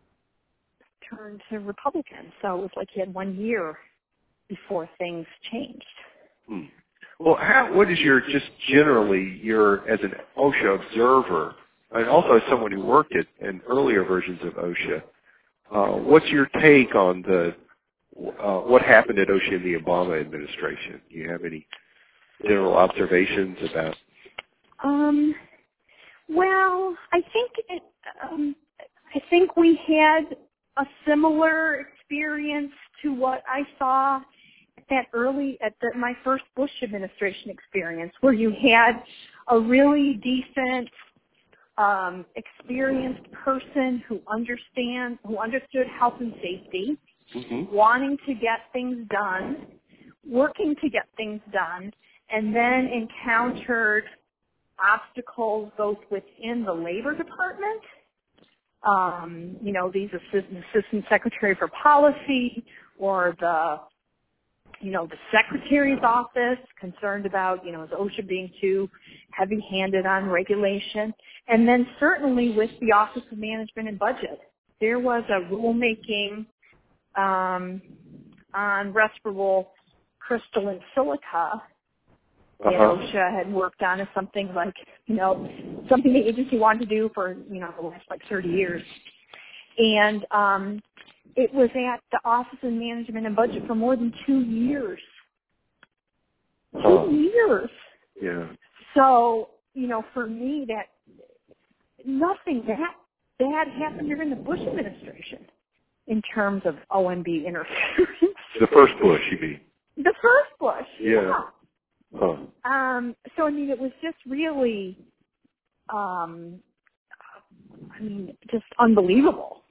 [SPEAKER 2] turned to Republican. So it was like he had one year before things changed.
[SPEAKER 1] Hmm. Well, how, what is your, just generally, your, as an OSHA observer, and also as someone who worked at in earlier versions of OSHA, uh, what's your take on the, uh, what happened at OSHA in the Obama administration? Do you have any general observations about?
[SPEAKER 2] Um, well, I think it, um, I think we had a similar experience to what I saw that early at the, my first Bush administration experience, where you had a really decent, um, experienced person who understand, who understood health and safety,
[SPEAKER 1] Mm-hmm.
[SPEAKER 2] wanting to get things done, working to get things done, and then encountered obstacles both within the labor department, um, you know, these assistant, assistant secretary for policy or the you know, the secretary's office, concerned about, you know, is OSHA being too heavy-handed on regulation. And then certainly with the Office of Management and Budget, there was a rulemaking um, on respirable crystalline silica that
[SPEAKER 1] Uh-huh.
[SPEAKER 2] OSHA had worked on as something like, you know, something the agency wanted to do for, you know, the last like thirty years. And um, it was at the Office of Management and Budget for more than two years.
[SPEAKER 1] Huh.
[SPEAKER 2] Two years.
[SPEAKER 1] Yeah.
[SPEAKER 2] So, you know, for me, that nothing that bad happened during the Bush administration in terms of O M B interference.
[SPEAKER 1] The first Bush, you mean?
[SPEAKER 2] The first Bush.
[SPEAKER 1] Yeah.
[SPEAKER 2] Yeah.
[SPEAKER 1] Huh.
[SPEAKER 2] Um, so, I mean, it was just really, um, I mean, just unbelievable.